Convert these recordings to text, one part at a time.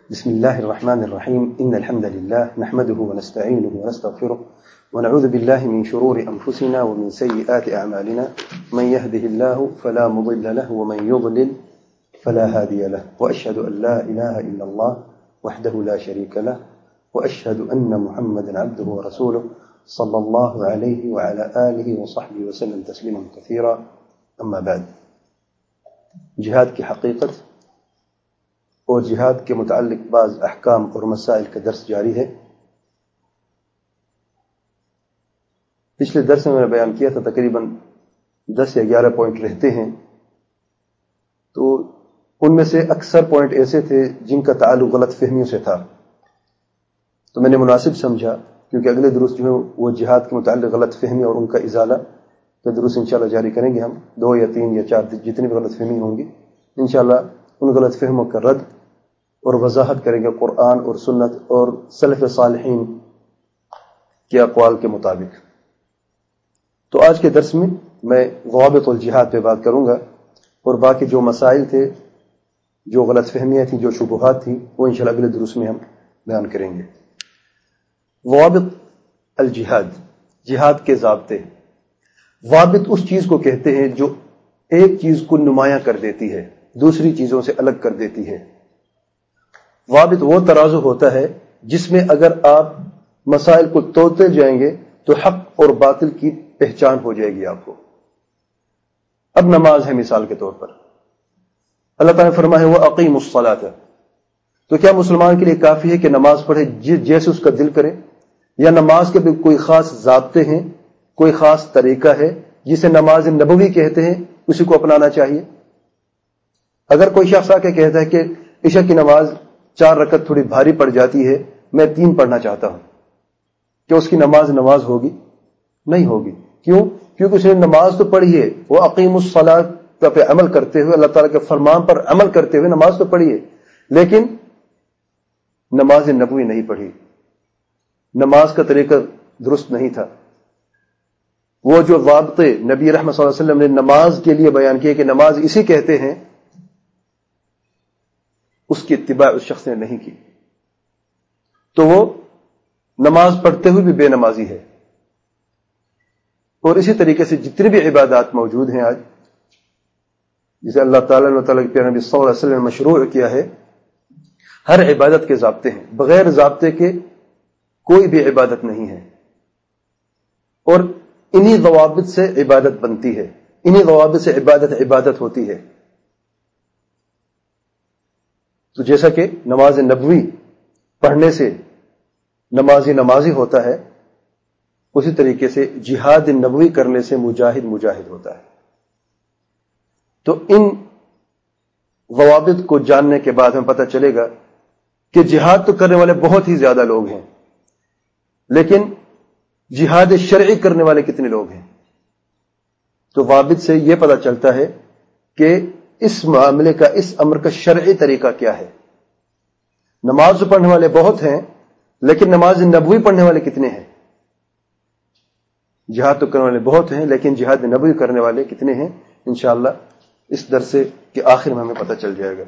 بسم الله الرحمن الرحيم إن الحمد لله نحمده ونستعينه ونستغفره ونعوذ بالله من شرور أنفسنا ومن سيئات أعمالنا من يهده الله فلا مضل له ومن يضلل فلا هادي له وأشهد أن لا إله إلا الله وحده لا شريك له وأشهد أن محمدا عبده ورسوله صلى الله عليه وعلى آله وصحبه وسلم تسليما كثيرا أما بعد جہاد کی حقیقت اور جہاد کے متعلق بعض احکام اور مسائل کا درس جاری ہے۔ پچھلے درس میں نے بیان کیا تھا تقریباً 10 یا 11 پوائنٹ رہتے ہیں، تو ان میں سے اکثر پوائنٹ ایسے تھے جن کا تعلق غلط فہمیوں سے تھا، تو میں نے مناسب سمجھا کیونکہ اگلے دروس جو ہے وہ جہاد کے متعلق غلط فہمی اور ان کا ازالہ کا دروس انشاءاللہ جاری کریں گے۔ ہم 2 یا 3 یا 4 جتنی بھی غلط فہمی ہوں گی انشاءاللہ ان غلط فہموں کا رد اور وضاحت کریں گے قرآن اور سنت اور سلف صالحین کے اقوال کے مطابق۔ تو آج کے درس میں ضوابط الجہاد پہ بات کروں گا، اور باقی جو مسائل تھے، جو غلط فہمیاں تھیں، جو شبہات تھیں، وہ انشاءاللہ اگلے دروس میں ہم بیان کریں گے۔ ضوابط الجہاد، جہاد کے ضابطے۔ ضابط اس چیز کو کہتے ہیں جو ایک چیز کو نمایاں کر دیتی ہے، دوسری چیزوں سے الگ کر دیتی ہے۔ ضابط وہ ترازو ہوتا ہے جس میں اگر آپ مسائل کو توڑتے جائیں گے تو حق اور باطل کی پہچان ہو جائے گی آپ کو۔ اب نماز ہے مثال کے طور پر، اللہ تعالیٰ نے فرمایا وَأَقِیمُوا الصَّلَاةَ، تو کیا مسلمان کے لیے کافی ہے کہ نماز پڑھے جیسے اس کا دل کرے، یا نماز کے بھی کوئی خاص ضابطے ہیں، کوئی خاص طریقہ ہے جسے نماز نبوی کہتے ہیں، اسی کو اپنانا چاہیے؟ اگر کوئی شخص آ کے کہتا ہے کہ عشاء کی نماز 4 رکعت تھوڑی بھاری پڑ جاتی ہے، میں 3 پڑھنا چاہتا ہوں، کہ اس کی نماز ہوگی؟ نہیں ہوگی۔ کیوں؟ کیونکہ اس نے نماز تو پڑھی ہے، وہ اقیم الصلاۃ پہ عمل کرتے ہوئے، اللہ تعالیٰ کے فرمان پر عمل کرتے ہوئے نماز تو پڑھی ہے، لیکن نماز نبوی نہیں پڑھی، نماز کا طریقہ درست نہیں تھا۔ وہ جو ضابطے نبی رحمت صلی اللہ علیہ وسلم نے نماز کے لیے بیان کیے کہ نماز اسی کہتے ہیں، اس کی اتباع اس شخص نے نہیں کی، تو وہ نماز پڑھتے ہوئے بھی بے نمازی ہے۔ اور اسی طریقے سے جتنی بھی عبادات موجود ہیں آج، جسے اللہ تعالیٰ نے کے پیارے نبی صلی اللہ علیہ وسلم نے مشروع کیا ہے، ہر عبادت کے ضابطے ہیں، بغیر ضابطے کے کوئی بھی عبادت نہیں ہے، اور انہی ضوابط سے عبادت بنتی ہے، انہی ضوابط سے عبادت ہوتی ہے۔ تو جیسا کہ نماز نبوی پڑھنے سے نمازی ہوتا ہے، اسی طریقے سے جہاد نبوی کرنے سے مجاہد ہوتا ہے۔ تو ان ضوابط کو جاننے کے بعد ہمیں پتہ چلے گا کہ جہاد تو کرنے والے بہت ہی زیادہ لوگ ہیں، لیکن جہاد شرعی کرنے والے کتنے لوگ ہیں؟ تو ضابط سے یہ پتہ چلتا ہے کہ اس معاملے کا، اس امر کا شرعی طریقہ کیا ہے۔ نماز پڑھنے والے بہت ہیں، لیکن نماز نبوی پڑھنے والے کتنے ہیں؟ جہاد تو کرنے والے بہت ہیں، لیکن جہاد نبوی کرنے والے کتنے ہیں؟ انشاءاللہ اس درس کے آخر میں ہمیں پتہ چل جائے گا۔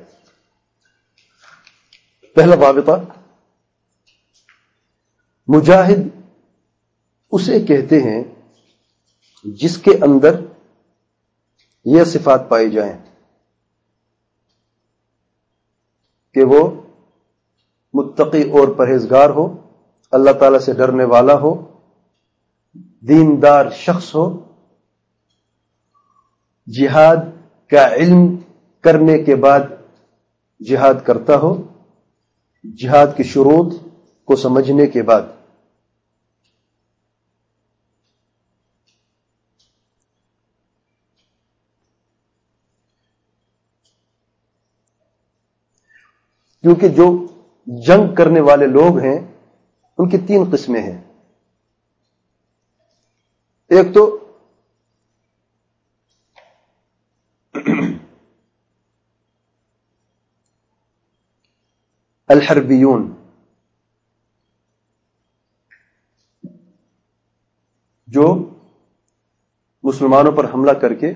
پہلا ضابطہ، مجاہد اسے کہتے ہیں جس کے اندر یہ صفات پائی جائیں کہ وہ متقی اور پرہیزگار ہو، اللہ تعالیٰ سے ڈرنے والا ہو، دیندار شخص ہو، جہاد کا علم کرنے کے بعد جہاد کرتا ہو، جہاد کی شروط کو سمجھنے کے بعد۔ کیونکہ جو جنگ کرنے والے لوگ ہیں ان کی 3 قسمیں ہیں۔ ایک تو الحربیون، جو مسلمانوں پر حملہ کر کے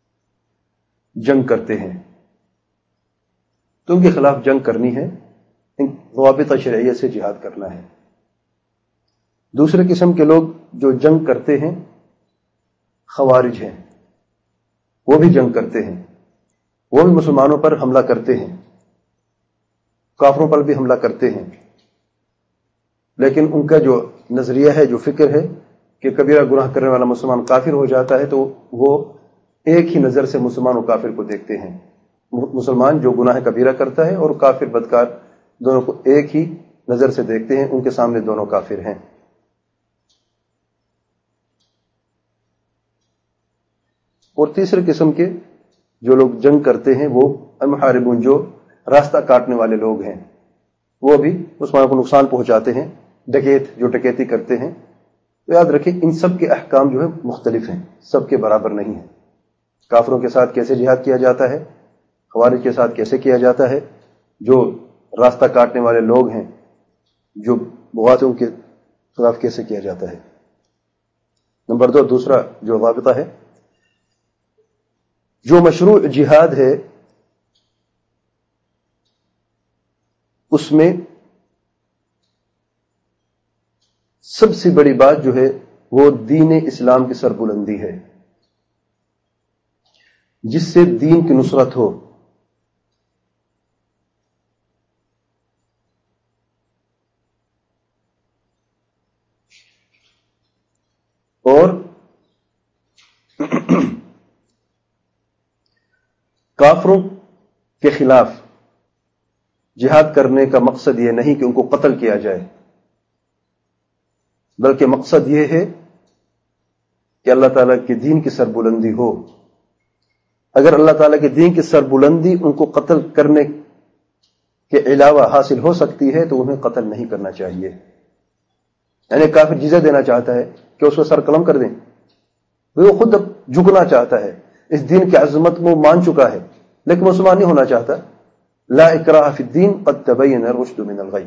جنگ کرتے ہیں، تو ان کے خلاف جنگ کرنی ہے، ضوابط شرعیہ سے جہاد کرنا ہے۔ دوسرے قسم کے لوگ جو جنگ کرتے ہیں خوارج ہیں، وہ بھی جنگ کرتے ہیں، وہ بھی مسلمانوں پر حملہ کرتے ہیں، کافروں پر بھی حملہ کرتے ہیں، لیکن ان کا جو نظریہ ہے، جو فکر ہے کہ کبیرہ گناہ کرنے والا مسلمان کافر ہو جاتا ہے، تو وہ ایک ہی نظر سے مسلمان و کافر کو دیکھتے ہیں۔ مسلمان جو گناہ کبیرہ کرتا ہے اور کافر بدکار دونوں کو ایک ہی نظر سے دیکھتے ہیں، ان کے سامنے دونوں کافر ہیں۔ اور تیسرے قسم کے جو لوگ جنگ کرتے ہیں وہ المحاربون، جو راستہ کاٹنے والے لوگ ہیں، وہ بھی مسلمانوں کو نقصان پہنچاتے ہیں، ڈکیت جو ڈکیتی کرتے ہیں۔ تو یاد رکھیں ان سب کے احکام جو ہے مختلف ہیں، سب کے برابر نہیں ہیں۔ کافروں کے ساتھ کیسے جہاد کیا جاتا ہے، خوارج کے ساتھ کیسے کیا جاتا ہے، جو راستہ کاٹنے والے لوگ ہیں، جو بغات ہیں، ان کے خلاف کیسے کیا جاتا ہے۔ نمبر 2، دوسرا جو ضابطہ ہے، جو مشروع جہاد ہے اس میں سب سے بڑی بات جو ہے وہ دین اسلام کی سربلندی ہے، جس سے دین کی نصرت ہو۔ اور کافروں کے خلاف جہاد کرنے کا مقصد یہ نہیں کہ ان کو قتل کیا جائے، بلکہ مقصد یہ ہے کہ اللہ تعالیٰ کے دین کی سربلندی ہو۔ اگر اللہ تعالیٰ کے دین کی سربلندی ان کو قتل کرنے کے علاوہ حاصل ہو سکتی ہے تو انہیں قتل نہیں کرنا چاہیے۔ یعنی کافر جزیہ دینا چاہتا ہے کہ اس کو سر قلم کر دیں، وہ خود اب جھکنا چاہتا ہے، اس دین کی عظمت وہ مان چکا ہے، لیکن مسلمان نہیں ہونا چاہتا۔ لا اکراہ فی الدین قد تبین الرشد من الغی۔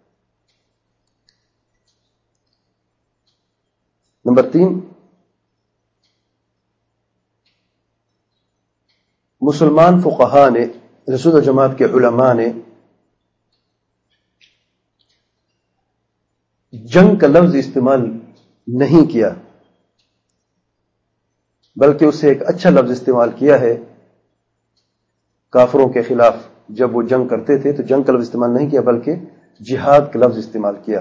نمبر 3، مسلمان فقہاء نے، رسول جماعت کے علماء نے جنگ کا لفظ استعمال نہیں کیا، بلکہ اس سے ایک اچھا لفظ استعمال کیا ہے۔ کافروں کے خلاف جب وہ جنگ کرتے تھے تو جنگ کا لفظ استعمال نہیں کیا، بلکہ جہاد کا لفظ استعمال کیا۔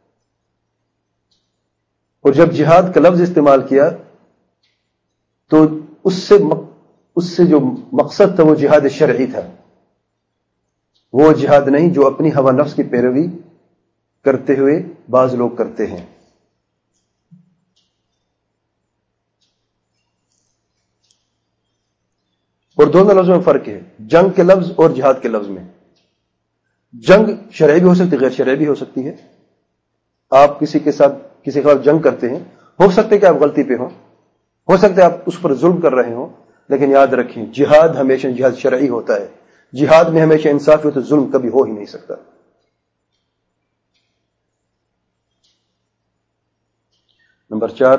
اور جب جہاد کا لفظ استعمال کیا تو اس سے جو مقصد تھا وہ جہاد شرعی تھا، وہ جہاد نہیں جو اپنی ہوا نفس کی پیروی کرتے ہوئے بعض لوگ کرتے ہیں۔ اور دونوں لفظوں میں فرق ہے، جنگ کے لفظ اور جہاد کے لفظ میں۔ جنگ شرعی بھی ہو سکتی ہے، غیر شرعی بھی ہو سکتی ہے۔ آپ کسی کے خلاف جنگ کرتے ہیں، ہو سکتا ہے کہ آپ غلطی پہ ہوں، ہو سکتا ہے آپ اس پر ظلم کر رہے ہوں، لیکن یاد رکھیں جہاد ہمیشہ جہاد شرعی ہوتا ہے، جہاد میں ہمیشہ انصاف ہو، تو ظلم کبھی ہو ہی نہیں سکتا۔ نمبر 4،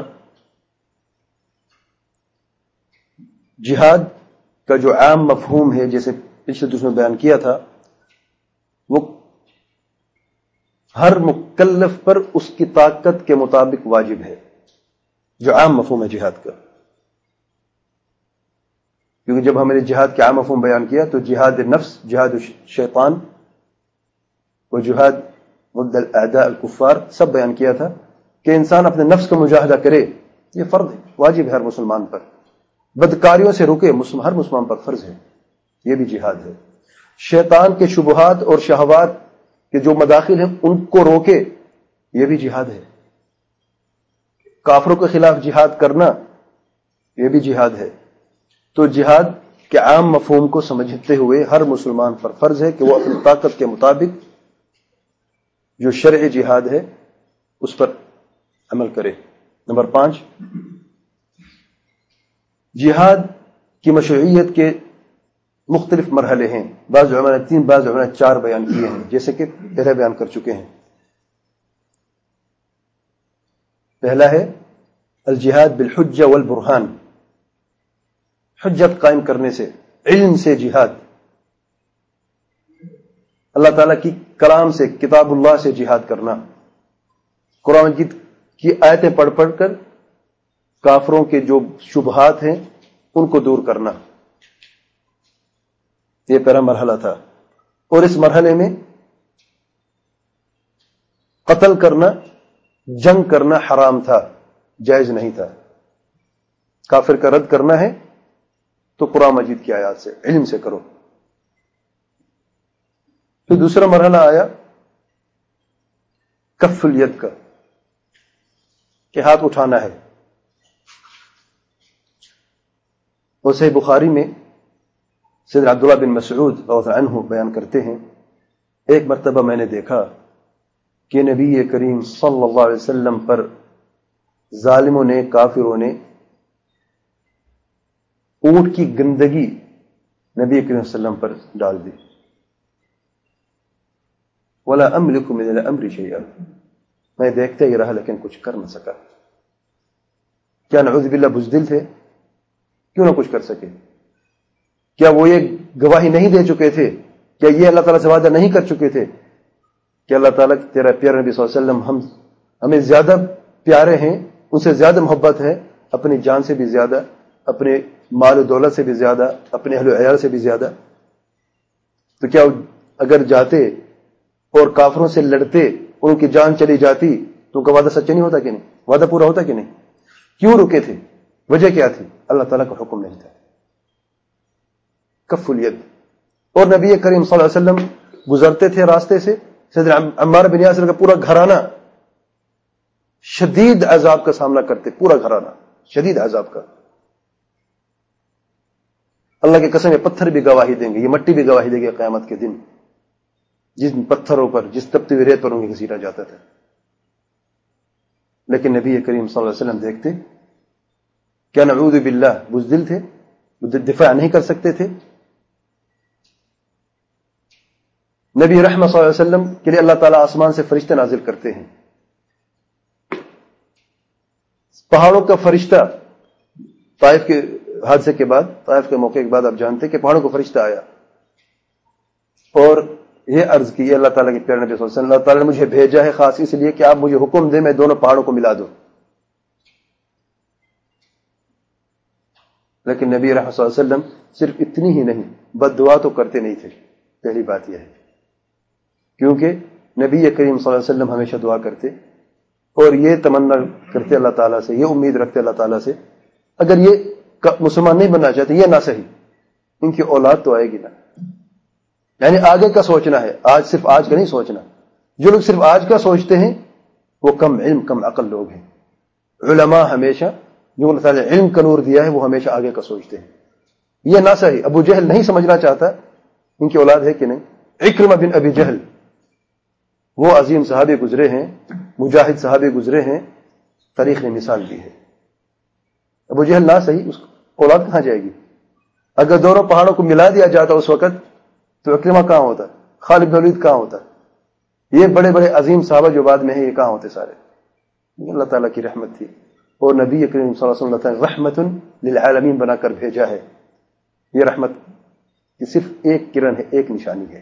جہاد کا جو عام مفہوم ہے، جیسے پچھلے درس میں بیان کیا تھا، وہ ہر مکلف پر اس کی طاقت کے مطابق واجب ہے، جو عام مفہوم ہے جہاد کا۔ کیونکہ جب ہم نے جہاد کے عام مفہوم بیان کیا تو جہاد نفس، جہاد شیطان و جہاد ضد الاعداء الکفار سب بیان کیا تھا کہ انسان اپنے نفس کا مجاہدہ کرے، یہ فرض ہے، واجب ہے ہر مسلمان پر۔ بدکاریوں سے روکے، ہر مسلمان پر فرض ہے، یہ بھی جہاد ہے۔ شیطان کے شبہات اور شہوات کے جو مداخل ہیں ان کو روکے، یہ بھی جہاد ہے۔ کافروں کے خلاف جہاد کرنا، یہ بھی جہاد ہے۔ تو جہاد کے عام مفہوم کو سمجھتے ہوئے ہر مسلمان پر فرض ہے کہ وہ اپنی طاقت کے مطابق جو شرعی جہاد ہے اس پر عمل کرے۔ نمبر 5، جہاد کی مشروعیت کے مختلف مرحلے ہیں، بعض علماء نے 3، بعض علماء نے 4 بیان کیے ہیں، جیسے کہ پہلے بیان کر چکے ہیں۔ پہلا ہے الجہاد بالحجہ والبرہان، حجت قائم کرنے سے، علم سے جہاد۔ اللہ تعالیٰ کی کلام سے، کتاب اللہ سے جہاد کرنا، قرآن مجید کی آیتیں پڑھ پڑھ کر کافروں کے جو شبہات ہیں ان کو دور کرنا، یہ پہلا مرحلہ تھا۔ اور اس مرحلے میں قتل کرنا، جنگ کرنا حرام تھا، جائز نہیں تھا۔ کافر کا رد کرنا ہے تو قرآن مجید کی آیات سے، علم سے کرو۔ پھر دوسرا مرحلہ آیا کف الید کا، کہ ہاتھ اٹھانا ہے۔ اور صحیح بخاری میں سیدنا عبداللہ بن مسعود رضی اللہ عنہ بیان کرتے ہیں، ایک مرتبہ میں نے دیکھا کہ نبی کریم صلی اللہ علیہ وسلم پر ظالموں نے، کافروں نے اونٹ کی گندگی نبی کریم صلی اللہ علیہ وسلم پر ڈال دی۔ وَلَا أَمْلِكُ مِنَ الْأَمْرِ شَيْئًا، میں دیکھتے ہی رہا لیکن کچھ کر نہ سکا۔ کیا نعوذ باللہ بزدل تھے؟ کیوں نہ کچھ کر سکے؟ کیا وہ یہ گواہی نہیں دے چکے تھے؟ کیا یہ اللہ تعالیٰ سے وعدہ نہیں کر چکے تھے کہ اللہ تعالیٰ تیرا پیارا نبی صلی اللہ علیہ وسلم ہمیں زیادہ پیارے ہیں، ان سے زیادہ محبت ہے، اپنی جان سے بھی زیادہ، اپنے مال و دولت سے بھی زیادہ، اپنے اہل و عیال سے بھی زیادہ؟ تو کیا اگر جاتے اور کافروں سے لڑتے اور ان کی جان چلی جاتی تو ان کا وعدہ سچا نہیں ہوتا کہ نہیں؟ وعدہ پورا ہوتا کہ نہیں؟ کیوں رکے تھے؟ وجہ کیا تھی؟ اللہ تعالیٰ کا حکم نہیں تھا۔ کف الید۔ اور نبی کریم صلی اللہ علیہ وسلم گزرتے تھے راستے سے، سیدنا عمار بن یاسر کا پورا گھرانہ شدید عذاب کا سامنا کرتے، پورا گھرانہ شدید عذاب کا۔ اللہ کی قسم، یہ پتھر بھی گواہی دیں گے، یہ مٹی بھی گواہی دے گی قیامت کے دن، جن پتھروں پر، جس تپتی ہوئی ریت پر ان کی گھسیٹا جاتا تھا۔ لیکن نبی کریم صلی اللہ علیہ وسلم دیکھتے، کیا نعوذ باللہ بزدل تھے؟ دفاع نہیں کر سکتے تھے؟ نبی رحمت صلی اللہ علیہ وسلم کے لیے اللہ تعالیٰ آسمان سے فرشتے نازل کرتے ہیں۔ پہاڑوں کا فرشتہ، طائف کے حادثے کے بعد، طائف کے موقع کے بعد آپ جانتے کہ پہاڑوں کو فرشتہ آیا اور یہ عرض کی، اللہ تعالیٰ کے پیارے نبی صلی اللہ علیہ وسلم، اللہ تعالیٰ نے مجھے بھیجا ہے خاص اس لیے کہ آپ مجھے حکم دیں میں دونوں پہاڑوں کو ملا دوں۔ لیکن نبی رحمت صلی اللہ علیہ وسلم صرف اتنی ہی نہیں، بد دعا تو کرتے نہیں تھے۔ پہلی بات یہ ہے کیونکہ نبی کریم صلی اللہ علیہ وسلم ہمیشہ دعا کرتے اور یہ تمنا کرتے اللہ تعالیٰ سے، یہ امید رکھتے اللہ تعالیٰ سے، اگر یہ مسلمان نہیں بننا چاہتے، یہ نہ صحیح، ان کی اولاد تو آئے گی نا۔ یعنی آگے کا سوچنا ہے، آج صرف آج کا نہیں سوچنا۔ جو لوگ صرف آج کا سوچتے ہیں وہ کم علم، کم عقل لوگ ہیں۔ علماء ہمیشہ، جو اللہ تعالیٰ علم کا نور دیا ہے، وہ ہمیشہ آگے کا سوچتے ہیں۔ یہ نہ صحیح، ابو جہل نہیں سمجھنا چاہتا ان کی اولاد ہے کہ نہیں۔ عکرمہ بن ابی جہل، وہ عظیم صحابی گزرے ہیں، مجاہد صحابی گزرے ہیں، تاریخ نے مثال دی ہے۔ ابو جہل نہ صحیح، اس اولاد کہاں جائے گی؟ اگر دونوں پہاڑوں کو ملا دیا جاتا اس وقت تو عکرمہ کہاں ہوتا؟ خالد بن ولید کہاں ہوتا؟ یہ بڑے بڑے عظیم صحابہ جو بعد میں ہیں، یہ کہاں ہوتے سارے؟ اللہ تعالیٰ کی رحمت تھی، اور نبی کریم صلی اللہ علیہ وسلم رحمت للعالمین بنا کر بھیجا ہے۔ یہ رحمت کی صرف ایک کرن ہے، ایک نشانی ہے۔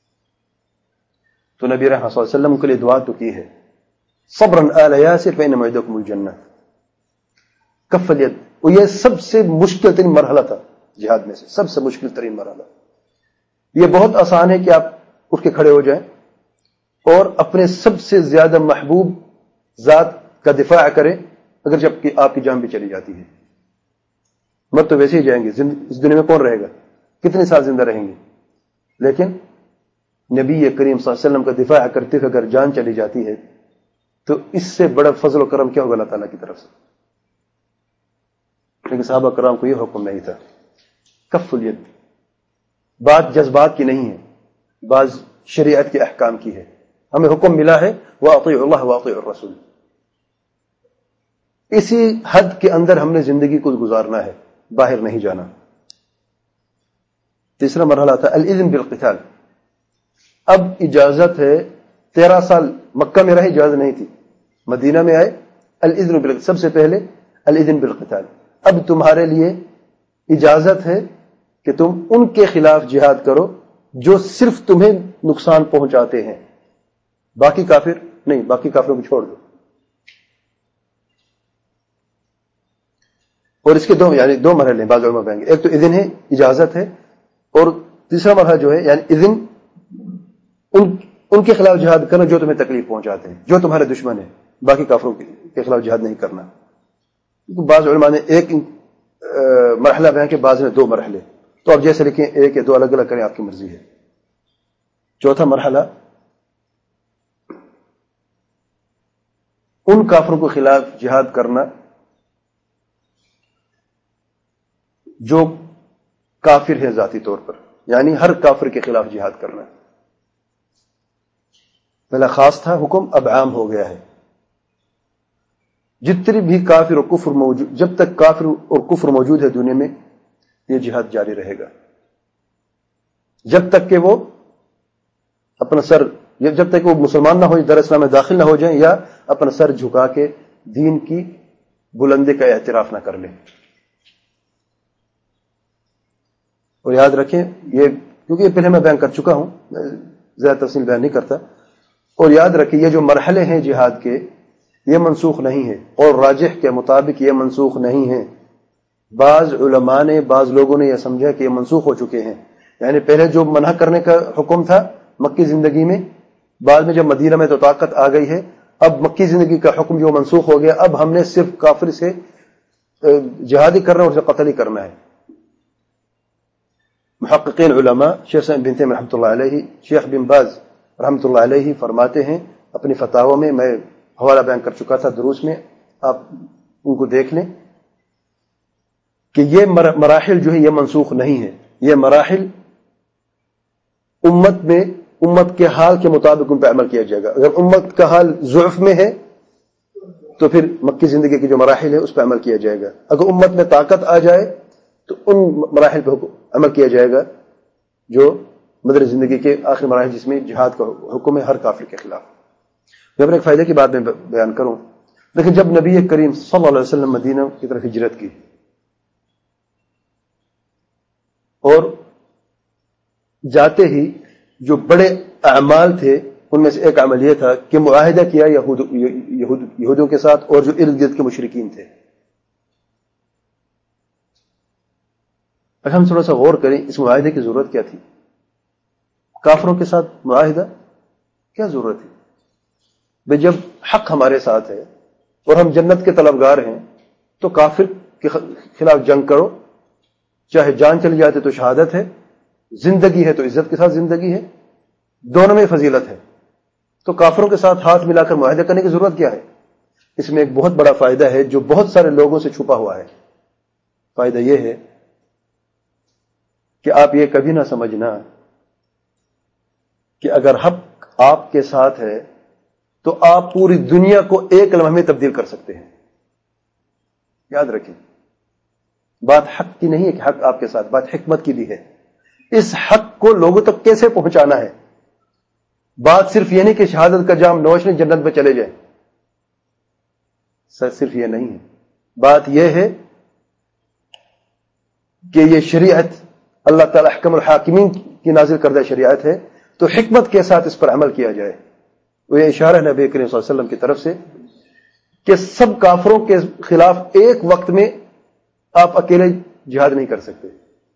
تو نبی رحمت صلی اللہ علیہ وسلم کے لیے دعا تو کی ہے، صبرن آل یاسر فإن موعدکم الجنہ، کف الید۔ اور یہ سب سے مشکل ترین مرحلہ تھا جہاد میں سے، سب سے مشکل ترین مرحلہ۔ یہ بہت آسان ہے کہ آپ اٹھ کے کھڑے ہو جائیں اور اپنے سب سے زیادہ محبوب ذات کا دفاع کریں، اگر جب کہ آپ کی جان بھی چلی جاتی ہے۔ مر تو ویسے ہی جائیں گے، اس دنیا میں کون رہے گا؟ کتنے سال زندہ رہیں گے؟ لیکن نبی کریم صلی اللہ علیہ وسلم کا دفاع کرتے ہوئے اگر جان چلی جاتی ہے تو اس سے بڑا فضل و کرم کیا ہوگا اللہ تعالیٰ کی طرف سے؟ لیکن صحابہ کرام کو یہ حکم نہیں تھا۔ کف الید، بات جذبات کی نہیں ہے، بعض شریعت کے احکام کی ہے۔ ہمیں حکم ملا ہے وَأَطِيعُوا اللَّهَ وَأَطِيعُوا الرَّسُولَ، اسی حد کے اندر ہم نے زندگی کو گزارنا ہے، باہر نہیں جانا۔ تیسرا مرحلہ تھا الاذن بالقتال۔ اب اجازت ہے، 13 سال مکہ میں رہے، اجازت نہیں تھی، مدینہ میں آئے، الاذن بالقتال، سب سے پہلے الاذن بالقتال۔ اب تمہارے لیے اجازت ہے کہ تم ان کے خلاف جہاد کرو جو صرف تمہیں نقصان پہنچاتے ہیں، باقی کافر نہیں، باقی کافروں کو چھوڑ دو. اور اس کے دو مرحلے بعض علماء کہیں گے. ایک تو اذن ہے، اجازت ہے، اور تیسرا مرحلہ جو ہے یعنی اذن ان کے خلاف جہاد کرنا جو تمہیں تکلیف پہنچاتے ہیں، جو تمہارے دشمن ہیں. باقی کافروں کے خلاف جہاد نہیں کرنا. بعض علماء نے ایک مرحلہ بیان کہ بعض نے دو مرحلے. تو آپ جیسے لکھیں ایک یا دو الگ الگ کریں، آپ کی مرضی ہے. چوتھا مرحلہ ان کافروں کے خلاف جہاد کرنا جو کافر ہے ذاتی طور پر، یعنی ہر کافر کے خلاف جہاد کرنا. پہلا خاص تھا حکم، اب عام ہو گیا ہے. جتنی بھی کافر اور کفر موجود، جب تک کافر اور کفر موجود ہے دنیا میں، یہ جہاد جاری رہے گا جب تک کہ وہ اپنا سر، جب تک وہ مسلمان نہ ہو، در اسلام میں داخل نہ ہو جائیں، یا اپنا سر جھکا کے دین کی بلندی کا اعتراف نہ کر لیں. اور یاد رکھیں یہ، کیونکہ یہ پہلے میں بیان کر چکا ہوں، زیادہ تفصیل بیان نہیں کرتا. اور یاد رکھیں یہ جو مرحلے ہیں جہاد کے، یہ منسوخ نہیں ہے، اور راجح کے مطابق یہ منسوخ نہیں ہے. بعض علماء نے، بعض لوگوں نے یہ سمجھا کہ یہ منسوخ ہو چکے ہیں. یعنی پہلے جو منع کرنے کا حکم تھا مکی زندگی میں، بعد میں جب مدینہ میں تو طاقت آ گئی ہے، اب مکی زندگی کا حکم جو منسوخ ہو گیا، اب ہم نے صرف کافر سے جہاد ہی کرنا اور اسے قتل ہی کرنا ہے. محققین علماء شیخ صاحب بن تیمیہ رحمۃ اللہ علیہ، شیخ بن باز رحمۃ اللہ علیہ فرماتے ہیں اپنی فتاوی میں، میں حوالہ بیان کر چکا تھا دروس میں، آپ ان کو دیکھ لیں، کہ یہ مراحل جو ہے یہ منسوخ نہیں ہے. یہ مراحل امت میں، امت کے حال کے مطابق ان پہ عمل کیا جائے گا. اگر امت کا حال ضعف میں ہے تو پھر مکی زندگی کی جو مراحل ہے اس پہ عمل کیا جائے گا. اگر امت میں طاقت آ جائے تو ان مراحل پہ عمل کیا جائے گا جو مدر زندگی کے آخری مراحل، جس میں جہاد کا حکم ہے ہر کافر کے خلاف. جب ایک فائدے کی بات میں بیان کروں، لیکن جب نبی کریم صلی اللہ علیہ وسلم مدینہ کی طرف ہجرت کی، اور جاتے ہی جو بڑے اعمال تھے ان میں سے ایک عمل یہ تھا کہ معاہدہ کیا یہودوں کے ساتھ اور جو ارد گرد کے مشرکین تھے. اگر ہم تھوڑا سا غور کریں اس معاہدے کی ضرورت کیا تھی؟ کافروں کے ساتھ معاہدہ کیا ضرورت ہے؟ بھئی جب حق ہمارے ساتھ ہے اور ہم جنت کے طلبگار ہیں تو کافر کے خلاف جنگ کرو، چاہے جان چلی جاتے تو شہادت ہے، زندگی ہے تو عزت کے ساتھ زندگی ہے، دونوں میں فضیلت ہے. تو کافروں کے ساتھ ہاتھ ملا کر معاہدہ کرنے کی ضرورت کیا ہے؟ اس میں ایک بہت بڑا فائدہ ہے جو بہت سارے لوگوں سے چھپا ہوا ہے. فائدہ یہ ہے کہ آپ یہ کبھی نہ سمجھنا کہ اگر حق آپ کے ساتھ ہے تو آپ پوری دنیا کو ایک لمحے میں تبدیل کر سکتے ہیں. یاد رکھیں، بات حق کی نہیں ہے کہ حق آپ کے ساتھ، بات حکمت کی بھی ہے. اس حق کو لوگوں تک کیسے پہنچانا ہے. بات صرف یہ نہیں کہ شہادت کا جام نوش نے جنت میں چلے جائیں، صرف یہ نہیں ہے. بات یہ ہے کہ یہ شریعت اللہ تعالی احکم الحاکمین کی نازل کردہ شریعت ہے، تو حکمت کے ساتھ اس پر عمل کیا جائے. وہ یہ اشارہ نبی کریم صلی اللہ علیہ وسلم کی طرف سے کہ سب کافروں کے خلاف ایک وقت میں آپ اکیلے جہاد نہیں کر سکتے.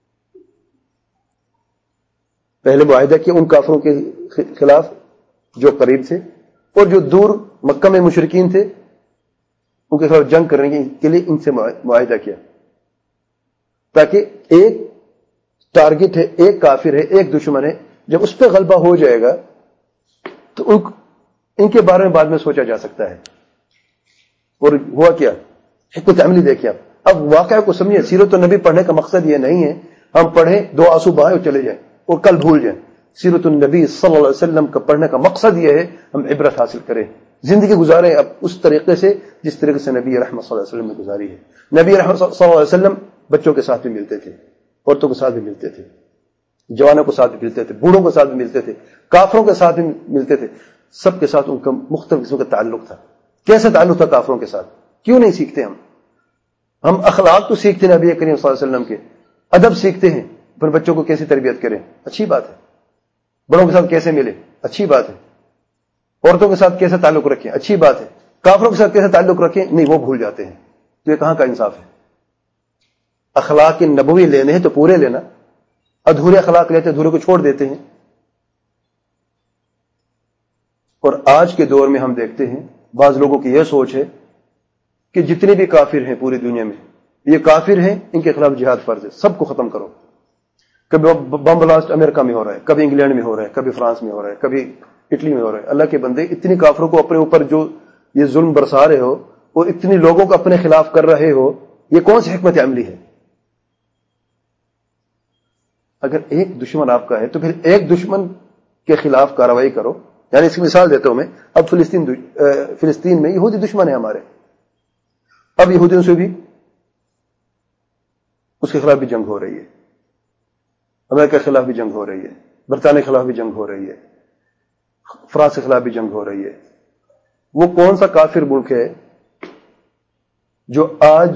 پہلے معاہدہ کیا ان کافروں کے خلاف جو قریب تھے اور جو دور مکہ میں مشرکین تھے، ان کے خلاف جنگ کرنے کے لیے ان سے معاہدہ کیا، تاکہ ایک ٹارگٹ ہے، ایک کافر ہے، ایک دشمن ہے، جب اس پہ غلبہ ہو جائے گا تو ان کے بارے میں بعد میں سوچا جا سکتا ہے. اور ہوا کیا؟ حکمت عملی دیکھیں. اب واقعہ کو سمجھیں. سیرت النبی پڑھنے کا مقصد یہ نہیں ہے ہم پڑھیں، دو آنسو بہائیں اور چلے جائیں اور کل بھول جائیں. سیرت النبی صلی اللہ علیہ وسلم کا پڑھنے کا مقصد یہ ہے ہم عبرت حاصل کریں، زندگی گزاریں اب اس طریقے سے جس طریقے سے نبی رحمت صلی اللہ علیہ وسلم نے گزاری ہے. نبی رحمت صلی اللہ علیہ وسلم بچوں کے ساتھ بھی ملتے تھے، عورتوں کے ساتھ بھی ملتے تھے، جوانوں کے ساتھ بھی ملتے تھے، بوڑھوں کے ساتھ بھی ملتے تھے، کافروں کے ساتھ بھی ملتے تھے. سب کے ساتھ ان کا مختلف قسم کا تعلق تھا. کیسے تعلق تھا کافروں کے ساتھ؟ کیوں نہیں سیکھتے ہم اخلاق تو سیکھتے ہیں نبی کریم صلی اللہ علیہ وسلم کے، ادب سیکھتے ہیں، پھر بچوں کو کیسی تربیت کریں. اچھی بات ہے، بڑوں کے ساتھ کیسے ملے، اچھی بات ہے. عورتوں کے ساتھ کیسے تعلق رکھیں، اچھی بات ہے. کافروں کے ساتھ کیسے تعلق رکھیں، نہیں، وہ بھول جاتے ہیں. تو یہ کہاں کا انصاف ہے؟ اخلاق نبوی لینے ہیں تو پورے لینا، ادھورے اخلاق لیتے ادھورے کو چھوڑ دیتے ہیں. اور آج کے دور میں ہم دیکھتے ہیں بعض لوگوں کی یہ سوچ ہے کہ جتنے بھی کافر ہیں پوری دنیا میں، یہ کافر ہیں، ان کے خلاف جہاد فرض ہے، سب کو ختم کرو. کبھی بم بلاسٹ امریکہ میں ہو رہا ہے، کبھی انگلینڈ میں ہو رہا ہے، کبھی فرانس میں ہو رہا ہے، کبھی اٹلی میں ہو رہا ہے. اللہ کے بندے، اتنی کافروں کو اپنے اوپر جو یہ ظلم برسا رہے ہو اور اتنی لوگوں کو اپنے خلاف کر رہے ہو، یہ کون سی حکمت عملی ہے؟ اگر ایک دشمن آپ کا ہے تو پھر ایک دشمن کے خلاف کارروائی کرو. یعنی اس کی مثال دیتا ہوں میں. اب فلسطین میں یہودی دشمن ہے ہمارے. اب یہودیوں سے بھی اس کے خلاف بھی جنگ ہو رہی ہے، امریکہ کے خلاف بھی جنگ ہو رہی ہے، برطانیہ کے خلاف بھی جنگ ہو رہی ہے، فرانس کے خلاف بھی جنگ ہو رہی ہے. وہ کون سا کافر ملک ہے جو آج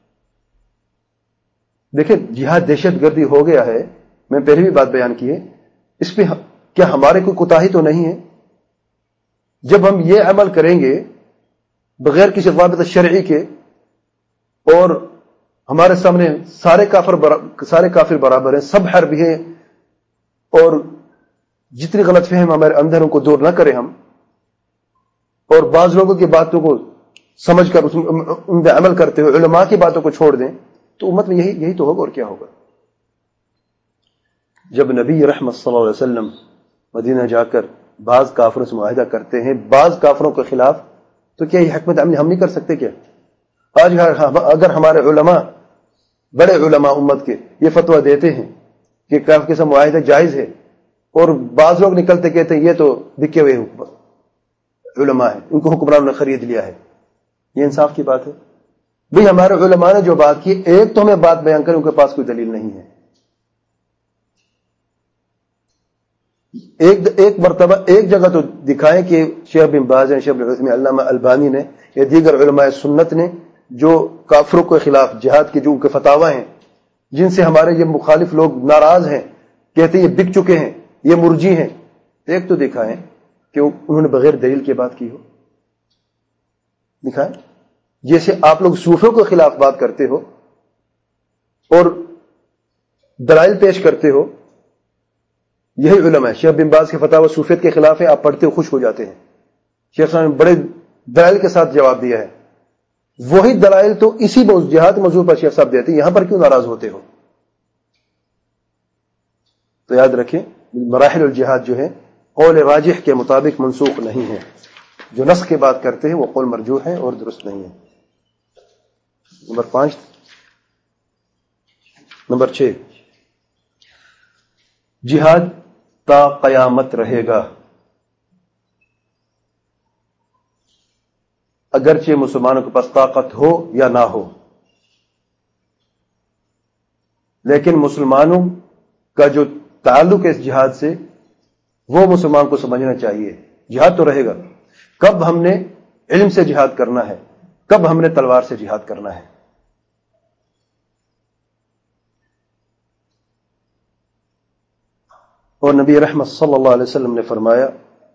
دیکھیں جہاد دہشت گردی ہو گیا ہے؟ میں پہلے بھی بات بیان کی ہے. اس پہ کیا ہمارے کوئی کوتاہی تو نہیں ہے؟ جب ہم یہ عمل کریں گے بغیر کسی ضابطہ شرعی کے، اور ہمارے سامنے سارے کافر برابر ہیں، سب حربی ہیں، اور جتنی غلط فہم ہمارے اندر ان کو دور نہ کریں ہم، اور بعض لوگوں کی باتوں کو سمجھ کر ان پہ عمل کرتے ہوئے علماء کی باتوں کو چھوڑ دیں، تو امت میں یہی تو ہوگا. اور کیا ہوگا؟ جب نبی رحمت صلی اللہ علیہ وسلم مدینہ جا کر بعض کافروں سے معاہدہ کرتے ہیں، بعض کافروں کے خلاف، تو کیا یہ حکمت عملی ہم نہیں کر سکتے کیا؟ آج اگر ہمارے علماء، بڑے علماء امت کے، یہ فتویٰ دیتے ہیں کہ کافر کے ساتھ معاہدہ جائز ہے، اور بعض لوگ نکلتے کہتے ہیں یہ تو بکے ہوئے علماء ہیں، ان کو حکمرانوں نے خرید لیا ہے، یہ انصاف کی بات ہے؟ بھئی ہمارے علماء نے جو بات کی، ایک تو ہمیں بات بیان کریں، ان کے پاس کوئی دلیل نہیں ہے. ایک مرتبہ ایک جگہ تو دکھائیں کہ شیخ بن باز نے، شیخ بن عثیمین، علامہ البانی نے یا دیگر علماء سنت نے جو کافروں کے خلاف جہاد کے جو ان کے فتاوی ہیں، جن سے ہمارے یہ مخالف لوگ ناراض ہیں، کہتے ہیں یہ بک چکے ہیں، یہ مرجی ہیں، ایک تو دکھائیں کہ انہوں نے بغیر دلیل کے بات کی ہو. دکھائیں. جیسے آپ لوگ صوفیوں کے خلاف بات کرتے ہو اور دلائل پیش کرتے ہو، یہی علماء ہے. شیخ بن باز کے فتاوی صوفیت کے خلاف ہے، آپ پڑھتے ہو خوش ہو جاتے ہیں. شیخ صاحب نے بڑے دلائل کے ساتھ جواب دیا ہے. وہی دلائل تو اسی جہاد موضوع پر شیخ صاحب دیتے ہیں، یہاں پر کیوں ناراض ہوتے ہو؟ تو یاد رکھیں، مراحل الجہاد جو ہے قول راجح کے مطابق منسوخ نہیں ہے. جو نسخ کی بات کرتے ہیں وہ قول مرجوح ہے اور درست نہیں ہے. نمبر 5. نمبر 6، جہاد تا قیامت رہے گا. اگرچہ مسلمانوں کے پاس طاقت ہو یا نہ ہو، لیکن مسلمانوں کا جو تعلق ہے اس جہاد سے، وہ مسلمان کو سمجھنا چاہیے. جہاد تو رہے گا. کب ہم نے علم سے جہاد کرنا ہے، کب ہم نے تلوار سے جہاد کرنا ہے. اور نبی رحمت صلی اللہ علیہ وسلم نے فرمایا،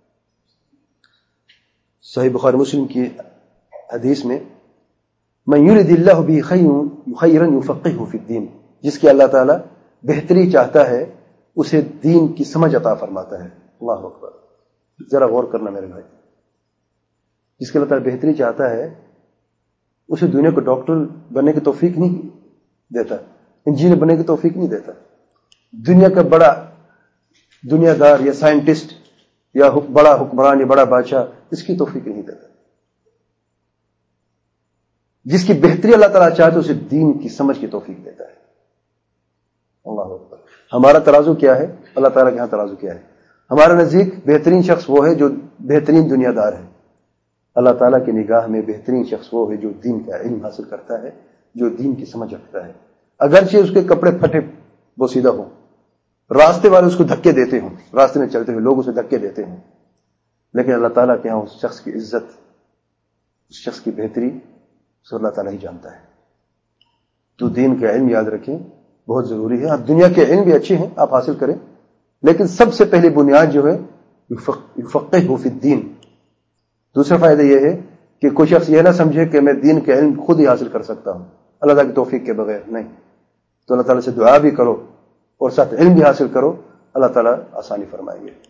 صحیح بخاری مسلم کی حدیث میں، من یرد اللہ بہ خیرا یفقہہ فی الدین، جس کی اللہ تعالیٰ بہتری چاہتا ہے اسے دین کی سمجھ عطا فرماتا ہے. اللہ اکبر. ذرا غور کرنا میرے بھائی. جس کی اللہ تعالیٰ بہتری چاہتا ہے اسے دنیا کو ڈاکٹر بننے کی توفیق نہیں دیتا، انجینئر بننے کی توفیق نہیں دیتا، دنیا کا بڑا دنیا دار یا سائنٹسٹ یا بڑا حکمران یا بڑا بادشاہ، اس کی توفیق نہیں دیتا. جس کی بہتری اللہ تعالیٰ چاہتے اسے دین کی سمجھ کی توفیق دیتا ہے. اللہ اکبر. ہمارا ترازو کیا ہے؟ اللہ تعالیٰ کے ہاں ترازو کیا ہے؟ ہمارے نزدیک بہترین شخص وہ ہے جو بہترین دنیا دار ہے. اللہ تعالیٰ کی نگاہ میں بہترین شخص وہ ہے جو دین کا علم حاصل کرتا ہے، جو دین کی سمجھ رکھتا ہے. اگرچہ اس کے کپڑے پھٹے بوسیدہ ہوں، راستے والے اس کو دھکے دیتے ہوں، راستے میں چلتے ہوئے لوگ اسے دھکے دیتے ہیں، لیکن اللہ تعالیٰ کے ہاں اس شخص کی عزت، اس شخص کی بہتری سو اللہ تعالیٰ ہی جانتا ہے. تو دین کا علم یاد رکھیں، بہت ضروری ہے. اب دنیا کے علم بھی اچھے ہیں، آپ حاصل کریں، لیکن سب سے پہلی بنیاد جو ہے یفقہہ فی الدین. دوسرا فائدہ یہ ہے کہ کوئی شخص یہ نہ سمجھے کہ میں دین کا علم خود ہی حاصل کر سکتا ہوں اللہ تعالیٰ کی توفیق کے بغیر. نہیں، تو اللہ تعالیٰ سے دعا بھی کرو اور ساتھ علم بھی حاصل کرو، اللہ تعالیٰ آسانی فرمائیں گے.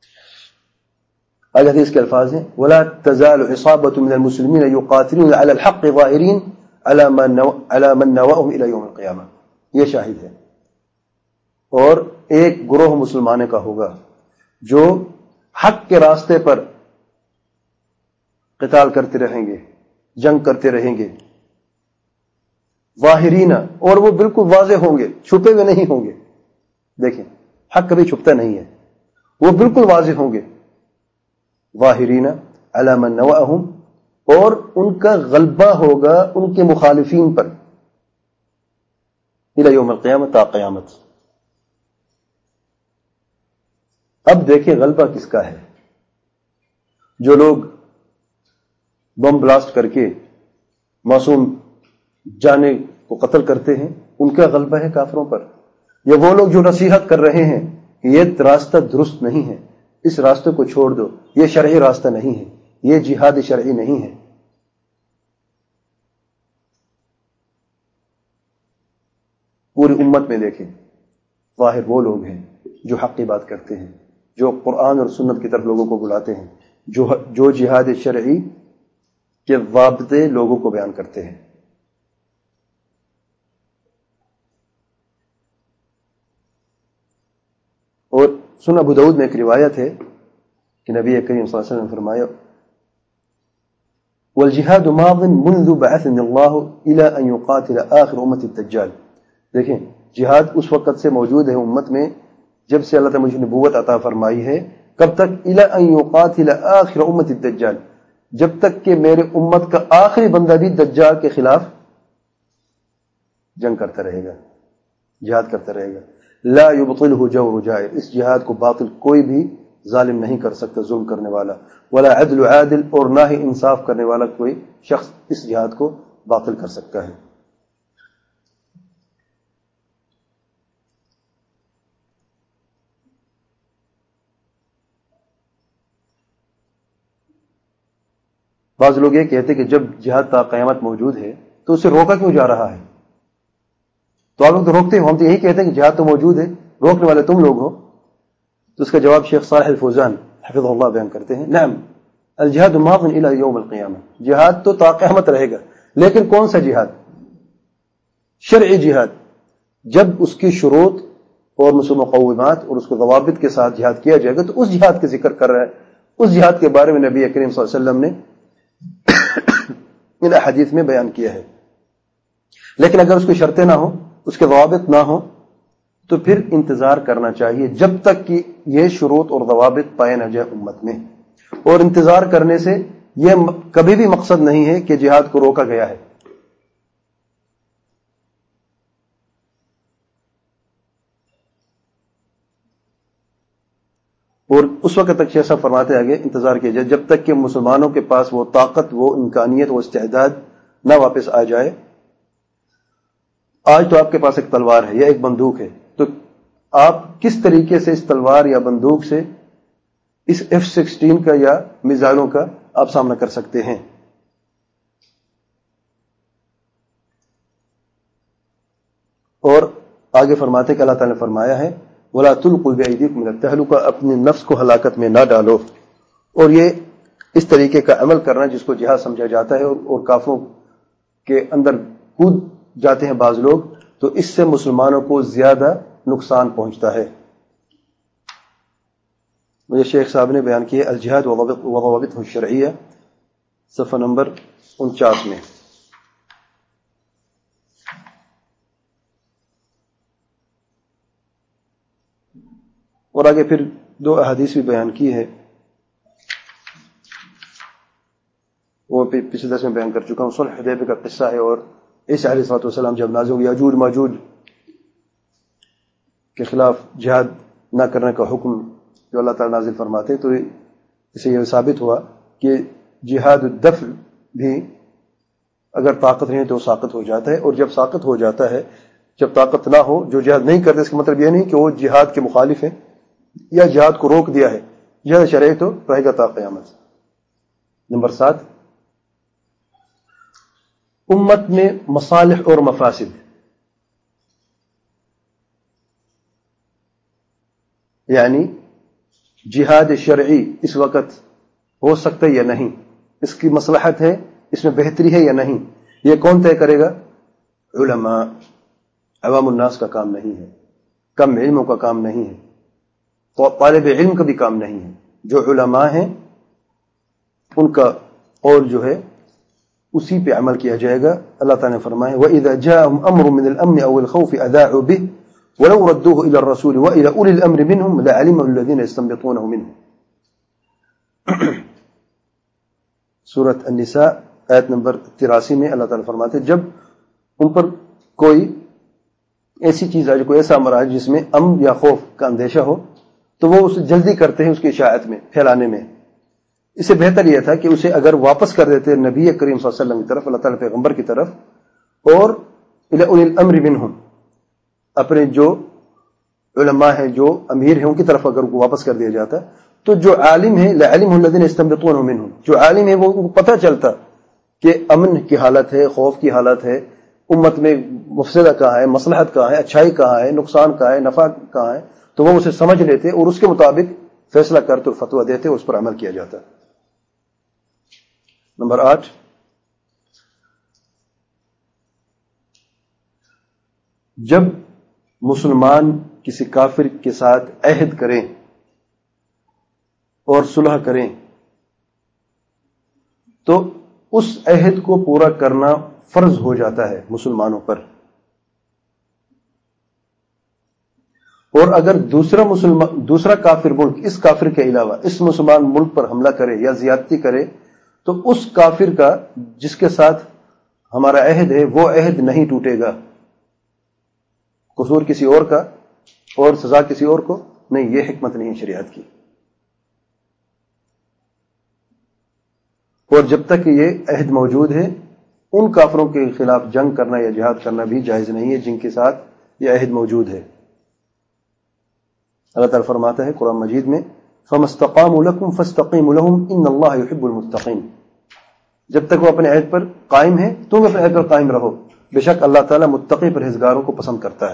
آج حدیث کے الفاظ ہیں وَلَا تَزَالُ عِصَابَةٌ مِّنَ الْمُسْلِمِينَ يُقَاتِلُونَ عَلَى الْحَقِّ ظَاهِرِينَ عَلَى مَنْ نَوَاهُمْ إِلَى يَوْمِ الْقِيَامَةِ. یہ شاہد ہے. اور ایک گروہ مسلمانوں کا ہوگا جو حق کے راستے پر قتال کرتے رہیں گے، جنگ کرتے رہیں گے، ظاہرین، اور وہ بالکل واضح ہوں گے، چھپے ہوئے نہیں ہوں گے. دیکھیں، حق کبھی چھپتا نہیں ہے، وہ بالکل واضح ہوں گے. ظاہرین علی من نواہم، اور ان کا غلبہ ہوگا ان کے مخالفین پر الی یوم القیامت، تا قیامت. اب دیکھیں غلبہ کس کا ہے. جو لوگ بم بلاسٹ کر کے معصوم جانے کو قتل کرتے ہیں ان کا غلبہ ہے کافروں پر، یا وہ لوگ جو نصیحت کر رہے ہیں کہ یہ راستہ درست نہیں ہے، اس راستے کو چھوڑ دو، یہ شرعی راستہ نہیں ہے، یہ جہاد شرعی نہیں ہے. پوری امت میں دیکھیں ظاہر وہ لوگ ہیں جو حق کی بات کرتے ہیں، جو قرآن اور سنت کی طرف لوگوں کو بلاتے ہیں، جو جہاد شرعی کے ضابطے لوگوں کو بیان کرتے ہیں. اور سنن ابو داؤد میں ایک روایت ہے کہ نبی کریم صلی اللہ علیہ وسلم نے فرمایا والجہاد ماض منذ بعثني اللہ الى ان يقاتل آخر امت الدجال. دیکھیں جہاد اس وقت سے موجود ہے امت میں جب سے اللہ تعالی مجھے نبوت عطا فرمائی ہے. کب تک؟ الى ان يقاتل آخر امت الدجال، جب تک کہ میرے امت کا آخری بندہ بھی دجال کے خلاف جنگ کرتا رہے گا، جہاد کرتا رہے گا. لا يبطله جور جائر، اس جہاد کو باطل کوئی بھی ظالم نہیں کر سکتا، ظلم کرنے والا. ولا عدل عادل، اور نہ ہی انصاف کرنے والا کوئی شخص اس جہاد کو باطل کر سکتا ہے. بعض لوگ یہ کہتے کہ جب جہاد تا قیامت موجود ہے تو اسے روکا کیوں جا رہا ہے؟ تو آپ لوگ تو روکتے ہیں، ہم تو یہی کہتے ہیں کہ جہاد تو موجود ہے، روکنے والے تم لوگ ہو. تو اس کا جواب شیخ صالح الفوزان حفظہ اللہ بیان کرتے ہیں نعم الجہاد ماض الی یوم القیامہ، جہاد تو تا قیامت رہے گا، لیکن کون سا جہاد؟ شرعی جہاد. جب اس کی شروط اور مقومات اور اس کو ضوابط کے ساتھ جہاد کیا جائے گا تو اس جہاد کا ذکر کر رہا ہے. اس جہاد کے بارے میں نبی کریم صلی اللہ علیہ وسلم نے ان حدیث میں بیان کیا ہے. لیکن اگر اس کی شرطیں نہ ہوں، اس کے ضوابط نہ ہوں، تو پھر انتظار کرنا چاہیے جب تک کہ یہ شروط اور ضوابط پائے نہ جائے امت میں. اور انتظار کرنے سے یہ کبھی بھی مقصد نہیں ہے کہ جہاد کو روکا گیا ہے. اور اس وقت تک شیخ صاحب فرماتے آگے انتظار کیا جائے جب تک کہ مسلمانوں کے پاس وہ طاقت، وہ امکانیت، وہ استعداد نہ واپس آ جائے. آج تو آپ کے پاس ایک تلوار ہے یا ایک بندوق ہے، تو آپ کس طریقے سے اس تلوار یا بندوق سے اس F-16 کا یا میزائلوں کا آپ سامنا کر سکتے ہیں؟ اور آگے فرماتے کہ اللہ تعالیٰ نے فرمایا ہے وَلَا تُلْقُوا بِأَيْدِيكُمْ إِلَى التَّهْلُكَةِ، اپنے نفس کو ہلاکت میں نہ ڈالو. اور یہ اس طریقے کا عمل کرنا جس کو جہاد سمجھا جاتا ہے اور کافروں کے اندر کود جاتے ہیں بعض لوگ، تو اس سے مسلمانوں کو زیادہ نقصان پہنچتا ہے. مجھے شیخ صاحب نے بیان کیا الجہاد وضوابطہ الشرعیہ، صفحہ نمبر 49 میں. اور آگے پھر دو احادیث بھی بیان کی ہے، وہ پچھلے درس میں بیان کر چکا ہوں. صلح حدیبیہ کا قصہ ہے، اور عیسیٰ علیہ الصلوۃ والسلام جب نازل ہوئے یاجوج ماجوج کے خلاف جہاد نہ کرنے کا حکم جو اللہ تعالیٰ نازل فرماتے، تو اسے یہ ثابت ہوا کہ جہاد الدفع بھی اگر طاقت نہیں تو ساقط ہو جاتا ہے. اور جب ساقط ہو جاتا ہے، جب طاقت نہ ہو، جو جہاد نہیں کرتے، اس کا مطلب یہ نہیں کہ وہ جہاد کے مخالف ہیں، یا جہاد کو روک دیا ہے، جہاد شرعی تو رہے گا تا قیامت۔ نمبر 7، امت میں مصالح اور مفاسد، یعنی جہاد شرعی اس وقت ہو سکتا ہے یا نہیں، اس کی مصلحت ہے، اس میں بہتری ہے یا نہیں، یہ کون طے کرے گا؟ علماء۔ عوام الناس کا کام نہیں ہے، کم علموں کا کام نہیں ہے، تو طالب علم کا بھی کام نہیں ہے۔ جو علماء ہیں ان کا قول جو ہے اسی پہ عمل کیا جائے گا۔ اللہ تعالیٰ نے فرمایا وَإِذَا جَاءَهُمْ أَمْرٌ مِّنَ الْأَمْنِ أَوِ الْخَوْفِ أَذَاعُوا بِهِ وَلَوْ رَدُّوهُ إِلَى الرَّسُولِ وَإِلَى أُولِي الْأَمْرِ مِنْهُمْ لَعَلِمَهُ الَّذِينَ يَسْتَنبِطُونَهُ مِنْهُمْ۔ سورۃ النساء آیت نمبر 83 میں اللہ تعالیٰ فرماتے ہیں جب ان پر کوئی ایسی چیز آئے، کوئی ایسا امر آئے جس میں امن یا خوف کا اندیشہ ہو، تو وہ اسے جلدی کرتے ہیں اس کی اشاعت میں، پھیلانے میں۔ اس سے بہتر یہ تھا کہ اسے اگر واپس کر دیتے نبی کریم صلی اللہ علیہ وسلم کی طرف، اللہ تعالیٰ پیغمبر کی طرف، اور الی اولی الامر منہم، اپنے جو علماء ہیں، جو امیر ہیں، ان کی طرف اگر واپس کر دیا جاتا تو جو عالم ہے لعلمہ الذین یستنبطونہ منہم، جو عالم ہے وہ پتہ چلتا کہ امن کی حالت ہے، خوف کی حالت ہے، امت میں مفسدہ کہاں ہے، مصلحت کہاں ہے، اچھائی کہاں ہے، نقصان کہاں ہے، نفع کہاں ہے، تو وہ اسے سمجھ لیتے اور اس کے مطابق فیصلہ کرتے اور فتویٰ دیتے، اس پر عمل کیا جاتا۔ نمبر 8، جب مسلمان کسی کافر کے ساتھ عہد کریں اور صلح کریں تو اس عہد کو پورا کرنا فرض ہو جاتا ہے مسلمانوں پر، اور اگر دوسرا کافر ملک اس کافر کے علاوہ اس مسلمان ملک پر حملہ کرے یا زیادتی کرے تو اس کافر کا جس کے ساتھ ہمارا عہد ہے وہ عہد نہیں ٹوٹے گا، قصور کسی اور کا اور سزا کسی اور کو نہیں، یہ حکمت نہیں شریعت کی۔ اور جب تک یہ عہد موجود ہے ان کافروں کے خلاف جنگ کرنا یا جہاد کرنا بھی جائز نہیں ہے جن کے ساتھ یہ عہد موجود ہے۔ اللہ تعالیٰ فرماتا ہے قرآن مجید میں فَمَا اسْتَقَامُوا لَكُمْ فَاسْتَقِيمُوا لَهُمْ إِنَّ اللَّهَ يُحِبُّ الْمُتَّقِينَ، جب تک وہ اپنے عہد پر قائم ہیں تم اپنے عہد پر قائم رہو، بے شک اللہ تعالیٰ متقی پرہیزگاروں کو پسند کرتا ہے۔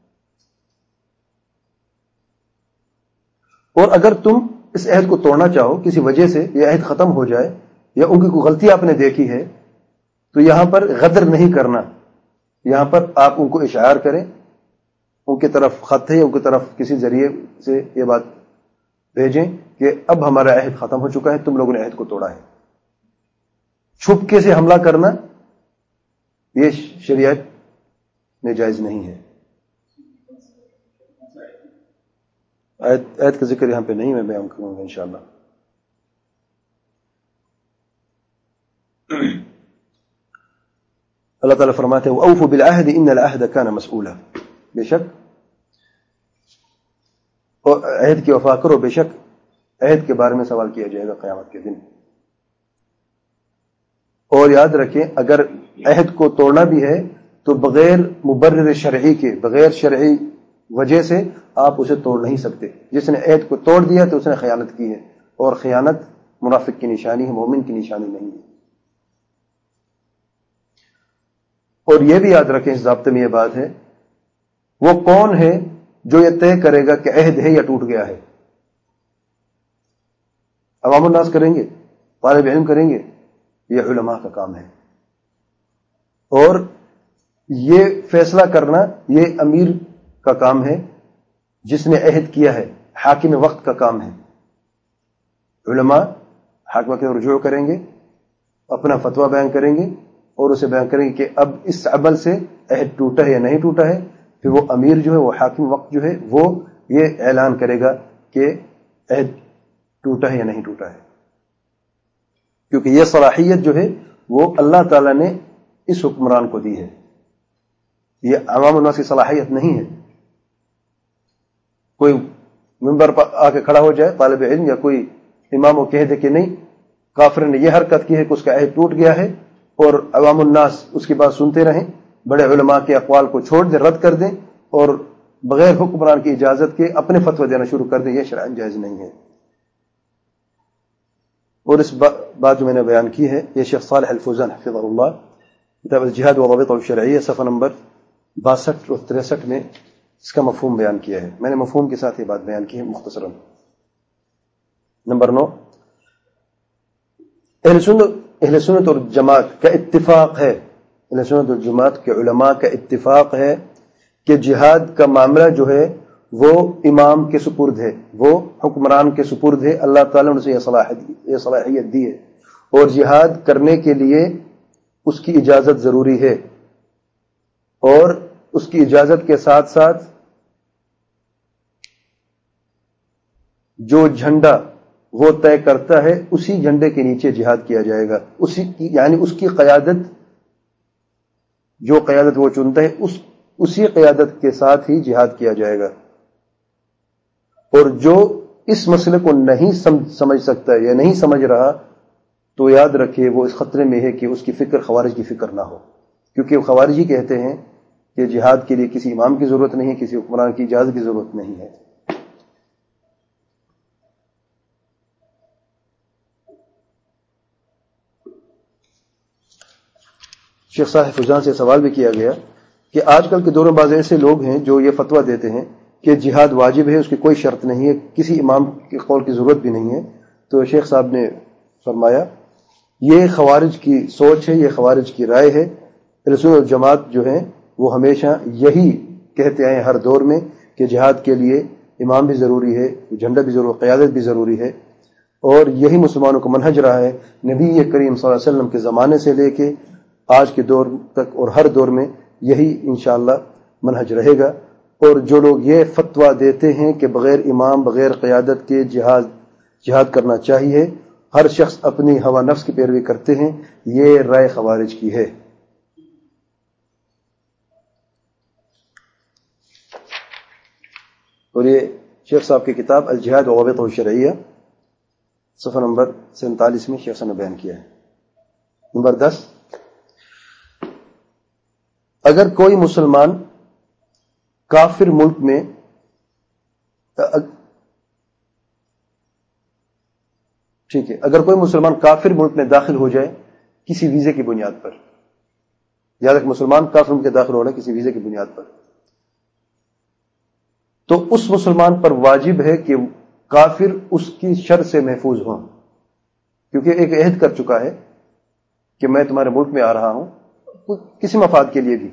اور اگر تم اس عہد کو توڑنا چاہو، کسی وجہ سے یہ عہد ختم ہو جائے یا ان کی کوئی غلطی آپ نے دیکھی ہے، تو یہاں پر غدر نہیں کرنا، یہاں پر آپ ان کو اشعار کریں، ان کی طرف خط ہے، ان کی طرف کسی ذریعے سے یہ بات بھیجیں کہ اب ہمارا عہد ختم ہو چکا ہے، تم لوگوں نے عہد کو توڑا ہے۔ چھپکے سے حملہ کرنا یہ شریعت میں جائز نہیں ہے۔ آیت کا ذکر یہاں پہ نہیں، میں بیان کروں گا انشاءاللہ۔ اللہ تعالیٰ فرماتے ہیں وَأَوْفُوا بِالْعَهْدِ إِنَّ الْعَهْدَ كَانَ مَسْئُولًا، بے شک اور عہد کی وفا کرو، بے شک عہد کے بارے میں سوال کیا جائے گا قیامت کے دن۔ اور یاد رکھیں اگر عہد کو توڑنا بھی ہے تو بغیر مبرر شرعی کے، بغیر شرعی وجہ سے آپ اسے توڑ نہیں سکتے۔ جس نے عہد کو توڑ دیا تو اس نے خیانت کی ہے، اور خیانت منافق کی نشانی ہے، مومن کی نشانی نہیں ہے۔ اور یہ بھی یاد رکھیں اس ضابطے میں یہ بات ہے، وہ کون ہے جو یہ طے کرے گا کہ عہد ہے یا ٹوٹ گیا ہے؟ عوام الناس کریں گے؟ طالب علم کریں گے؟ یہ علماء کا کام ہے۔ اور یہ فیصلہ کرنا یہ امیر کا کام ہے جس نے عہد کیا ہے، حاکم وقت کا کام ہے۔ علماء حاکم کے رجوع کریں گے، اپنا فتویٰ بیان کریں گے اور اسے بیان کریں گے کہ اب اس عمل سے عہد ٹوٹا ہے یا نہیں ٹوٹا ہے۔ پھر وہ امیر جو ہے، وہ حاکم وقت جو ہے، وہ یہ اعلان کرے گا کہ عہد ٹوٹا ہے یا نہیں ٹوٹا ہے، کیونکہ یہ صلاحیت جو ہے وہ اللہ تعالیٰ نے اس حکمران کو دی ہے، یہ عوام الناس کی صلاحیت نہیں ہے۔ کوئی منبر پر آ کے کھڑا ہو جائے طالب علم یا کوئی امام وہ کہہ دے کہ نہیں، کافر نے یہ حرکت کی ہے کہ اس کا عہد ٹوٹ گیا ہے، اور عوام الناس اس کی بات سنتے رہیں، بڑے علماء کے اقوال کو چھوڑ دیں، رد کر دیں، اور بغیر حکمران کی اجازت کے اپنے فتویٰ دینا شروع کر دیں، یہ شرعاً جائز نہیں ہے۔ اور اس بات جو میں نے بیان کی ہے یہ شیخ صالح الفوزان حفظہ اللہ کتاب الجہاد وضوابطہ الشرعیہ صفحہ نمبر 62 اور 63 میں اس کا مفہوم بیان کیا ہے۔ میں نے مفہوم کے ساتھ یہ بات بیان کی ہے مختصراً۔ نمبر 9، اہل سنت اور جماعت کا اتفاق ہے، اہل سنت اور جماعت کے علماء کا اتفاق ہے کہ جہاد کا معاملہ جو ہے وہ امام کے سپرد ہے، وہ حکمران کے سپرد ہے، اللہ تعالیٰ نے اسے یہ صلاحیت دی ہے، اور جہاد کرنے کے لیے اس کی اجازت ضروری ہے، اور اس کی اجازت کے ساتھ ساتھ جو جھنڈا وہ طے کرتا ہے اسی جھنڈے کے نیچے جہاد کیا جائے گا، یعنی اس کی قیادت، جو قیادت وہ چنتا ہے اسی قیادت کے ساتھ ہی جہاد کیا جائے گا۔ اور جو اس مسئلے کو نہیں سمجھ سکتا یا نہیں سمجھ رہا تو یاد رکھے وہ اس خطرے میں ہے کہ اس کی فکر خوارج کی فکر نہ ہو، کیونکہ وہ خوارج ہی کہتے ہیں کہ جہاد کے لیے کسی امام کی ضرورت نہیں، کسی حکمران کی اجازت کی ضرورت نہیں ہے۔ شیخ صاحب فوزان سے سوال بھی کیا گیا کہ آج کل کے دور میں بعض ایسے لوگ ہیں جو یہ فتویٰ دیتے ہیں کہ جہاد واجب ہے، اس کی کوئی شرط نہیں ہے، کسی امام کے قول کی ضرورت بھی نہیں ہے۔ تو شیخ صاحب نے فرمایا یہ خوارج کی سوچ ہے، یہ خوارج کی رائے ہے۔ اہل سنت والجماعت جو ہیں وہ ہمیشہ یہی کہتے آئے ہر دور میں کہ جہاد کے لیے امام بھی ضروری ہے، جھنڈا بھی ضروری، قیادت بھی ضروری ہے، اور یہی مسلمانوں کو منہج رہا ہے نبی کریم صلی اللہ علیہ وسلم کے زمانے سے لے کے آج کے دور تک، اور ہر دور میں یہی انشاءاللہ منہج رہے گا۔ اور جو لوگ یہ فتویٰ دیتے ہیں کہ بغیر امام بغیر قیادت کے جہاد کرنا چاہیے، ہر شخص اپنی ہوا نفس کی پیروی کرتے ہیں، یہ رائے خوارج کی ہے۔ اور یہ شیخ صاحب کی کتاب الجہاد وضوابطہ الشرعیہ صفحہ نمبر 47 میں شیخ صاحب نے بیان کیا ہے۔ نمبر 10، اگر کوئی مسلمان کافر ملک میں اگر کوئی مسلمان کافر ملک میں داخل ہو جائے کسی ویزے کی بنیاد پر، یاد رکھ مسلمان کافر ملک میں داخل ہو رہا ہے کسی ویزے کی بنیاد پر، تو اس مسلمان پر واجب ہے کہ کافر اس کی شر سے محفوظ ہوں، کیونکہ ایک عہد کر چکا ہے کہ میں تمہارے ملک میں آ رہا ہوں کسی مفاد کے لیے بھی،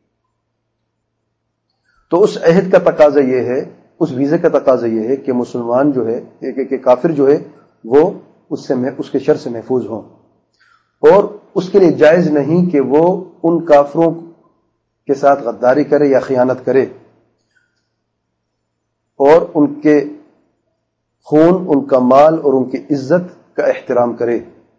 تو اس عہد کا تقاضا یہ ہے، اس ویزے کا تقاضا یہ ہے کہ مسلمان جو ہے کہ کافر جو ہے وہ اس کے شر سے محفوظ ہوں، اور اس کے لیے جائز نہیں کہ وہ ان کافروں کے ساتھ غداری کرے یا خیانت کرے، اور ان کے خون، ان کا مال اور ان کی عزت کا احترام کرے۔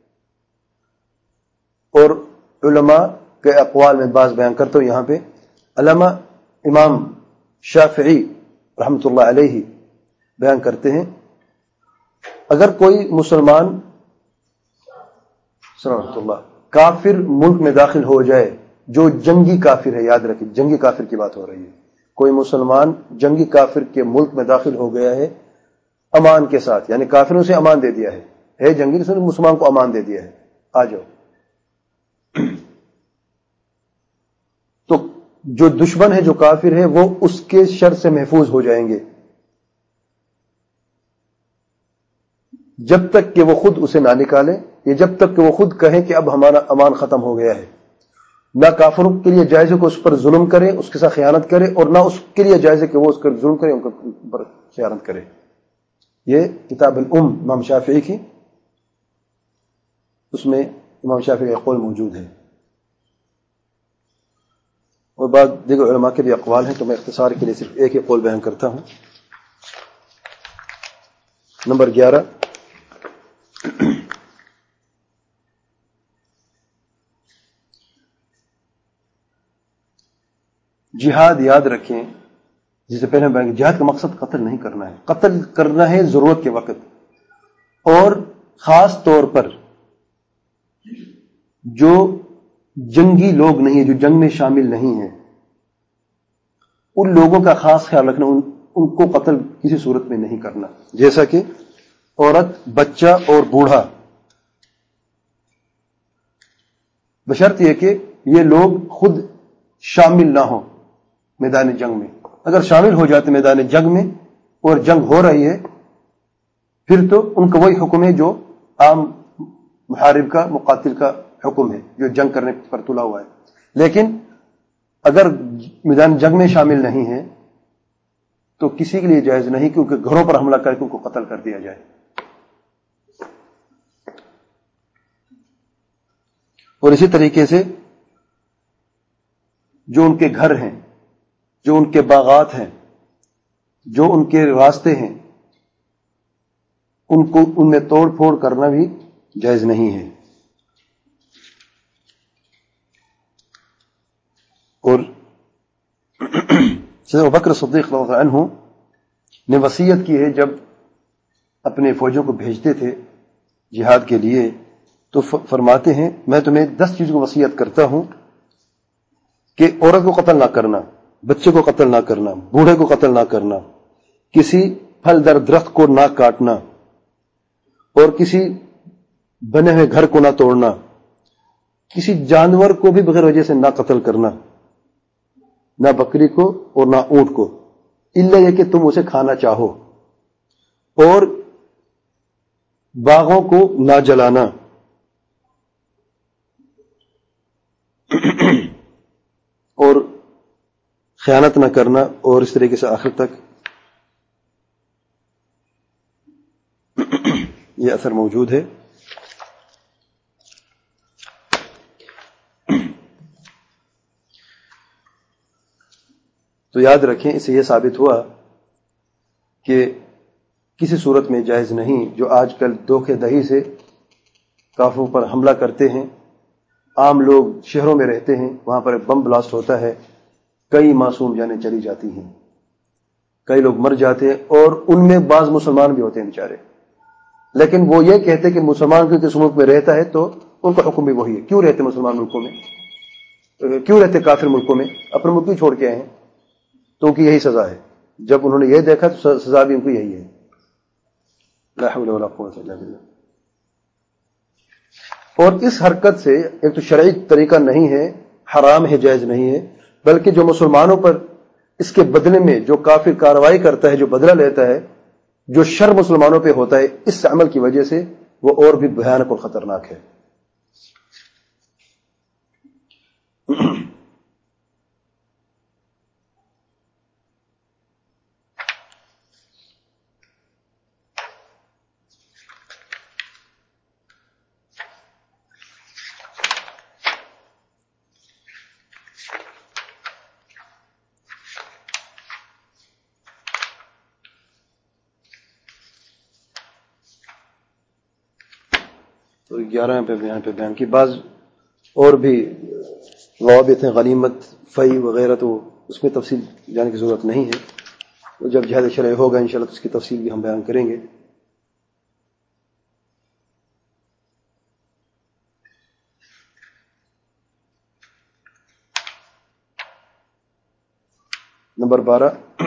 اور علماء کے اقوال میں بعض بیان کرتا ہوں یہاں پہ، علامہ امام شافعی رحمۃ اللہ علیہ بیان کرتے ہیں اگر کوئی مسلمان رحمۃ اللہ کافر ملک میں داخل ہو جائے جو جنگی کافر ہے، یاد رکھیں جنگی کافر کی بات ہو رہی ہے، کوئی مسلمان جنگی کافر کے ملک میں داخل ہو گیا ہے امان کے ساتھ، یعنی کافروں سے امان دے دیا ہے جنگی سے مسلمان کو امان دے دیا ہے، آ جاؤ، تو جو دشمن ہے جو کافر ہے وہ اس کے شر سے محفوظ ہو جائیں گے جب تک کہ وہ خود اسے نہ نکالے، یا جب تک کہ وہ خود کہے کہ اب ہمارا امان ختم ہو گیا ہے۔ نہ کافروں کے لیے جائز ہے کہ اس پر ظلم کرے، اس کے ساتھ خیانت کرے، اور نہ اس کے لیے جائز ہے کہ وہ اس پر ظلم کرے، ان پر خیانت کرے۔ یہ کتاب الام امام شافعی کی، اس میں امام شافعی کا قول موجود ہے، اور بعض دیگر علماء کے بھی اقوال ہیں، تو میں اختصار کے لیے صرف ایک ہی قول بیان کرتا ہوں۔ نمبر 11، جہاد یاد رکھیں، جسے پہلے میں بیان، جہاد کا مقصد قتل نہیں کرنا ہے، قتل کرنا ہے ضرورت کے وقت، اور خاص طور پر جو جنگی لوگ نہیں ہیں، جو جنگ میں شامل نہیں ہیں، ان لوگوں کا خاص خیال رکھنا، ان کو قتل کسی صورت میں نہیں کرنا، جیسا کہ عورت، بچہ اور بوڑھا، بشرط یہ کہ یہ لوگ خود شامل نہ ہوں میدان جنگ میں۔ اگر شامل ہو جاتے میدان جنگ میں اور جنگ ہو رہی ہے، پھر تو ان کا وہی حکم ہے جو عام محارب کا، مقاتل کا حکم ہے، جو جنگ کرنے پر تلا ہوا ہے۔ لیکن اگر میدان جنگ میں شامل نہیں ہے تو کسی کے لیے جائز نہیں کیونکہ گھروں پر حملہ کر کے ان کو قتل کر دیا جائے۔ اور اسی طریقے سے جو ان کے گھر ہیں، جو ان کے باغات ہیں، جو ان کے راستے ہیں، ان میں توڑ پھوڑ کرنا بھی جائز نہیں ہے۔ اور سیدنا ابوبکر صدیق رضی اللہ عنہ نے وصیت کی ہے، جب اپنے فوجوں کو بھیجتے تھے جہاد کے لیے تو فرماتے ہیں میں تمہیں 10 چیزوں کو وصیت کرتا ہوں کہ عورت کو قتل نہ کرنا، بچے کو قتل نہ کرنا، بوڑھے کو قتل نہ کرنا، کسی پھلدار درخت کو نہ کاٹنا، اور کسی بنے ہوئے گھر کو نہ توڑنا، کسی جانور کو بھی بغیر وجہ سے نہ قتل کرنا، نہ بکری کو اور نہ اونٹ کو، الا یہ کہ تم اسے کھانا چاہو، اور باغوں کو نہ جلانا، اور خیانت نہ کرنا، اور اس طریقے سے آخر تک یہ اثر موجود ہے۔ تو یاد رکھیں، اس سے یہ ثابت ہوا کہ کسی صورت میں جائز نہیں جو آج کل دھوکے دہی سے کافروں پر حملہ کرتے ہیں۔ عام لوگ شہروں میں رہتے ہیں، وہاں پر بم بلاسٹ ہوتا ہے، کئی معصوم جانیں چلی جاتی ہیں، کئی لوگ مر جاتے ہیں، اور ان میں بعض مسلمان بھی ہوتے ہیں بیچارے، لیکن وہ یہ کہتے ہیں کہ مسلمان کو کس ملک میں رہتا ہے تو ان کا حکم بھی وہی ہے۔ کیوں رہتے مسلمان ملکوں میں، کیوں رہتے کافر ملکوں میں؟ اپنے ملک ہی چھوڑ کے آئے ہیں، تو ان کی یہی سزا ہے۔ جب انہوں نے یہ دیکھا تو سزا بھی ان کو یہی ہے۔ لا حول ولا قوت الا باللہ۔ اور اس حرکت سے ایک تو شرعی طریقہ نہیں ہے، حرام ہے، جائز نہیں ہے، بلکہ جو مسلمانوں پر اس کے بدلے میں جو کافر کارروائی کرتا ہے، جو بدلہ لیتا ہے، جو شر مسلمانوں پہ ہوتا ہے، اس عمل کی وجہ سے وہ اور بھی بھیانک اور خطرناک ہے۔ تو 11 پہ بیان کی، بعض اور بھی ضوابط ہیں، غنیمت، فی وغیرہ، تو اس میں تفصیل جانے کی ضرورت نہیں ہے، تو جب جہاد شرعی ہوگا انشاءاللہ تو اس کی تفصیل بھی ہم بیان کریں گے۔ نمبر 12،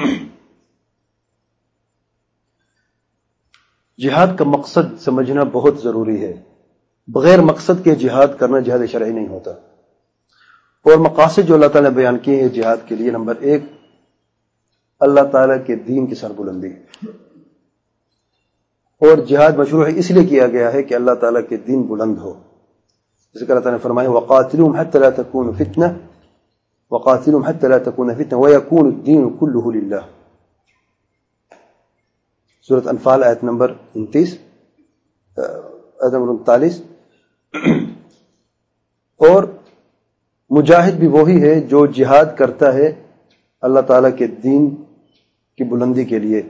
جہاد کا مقصد سمجھنا بہت ضروری ہے۔ بغیر مقصد کے جہاد کرنا جہاد شرعی نہیں ہوتا۔ اور مقاصد جو اللہ تعالیٰ نے بیان کیے ہیں جہاد کے لیے، نمبر 1، اللہ تعالیٰ کے دین کی سربلندی، اور جہاد مشروع ہے اس لیے کیا گیا ہے کہ اللہ تعالیٰ کے دین بلند ہو، جیسے کہ اللہ تعالیٰ نے فرمایا وَقَاتِلُوهُمْ حَتَّى لَا تَكُونَ فِتْنَةٌ وَقَاتِلُوهُمْ حَتَّى لَا تَكُونَ فِتْنَةٌ وَيَكُونُ الدِّينُ كُلُّهُ لِلَّهِ، سورۃ انفال آیت نمبر 29، آیت نمبر 39۔ اور مجاہد بھی وہی ہے جو جہاد کرتا ہے اللہ تعالیٰ کے دین کی بلندی کے لیے۔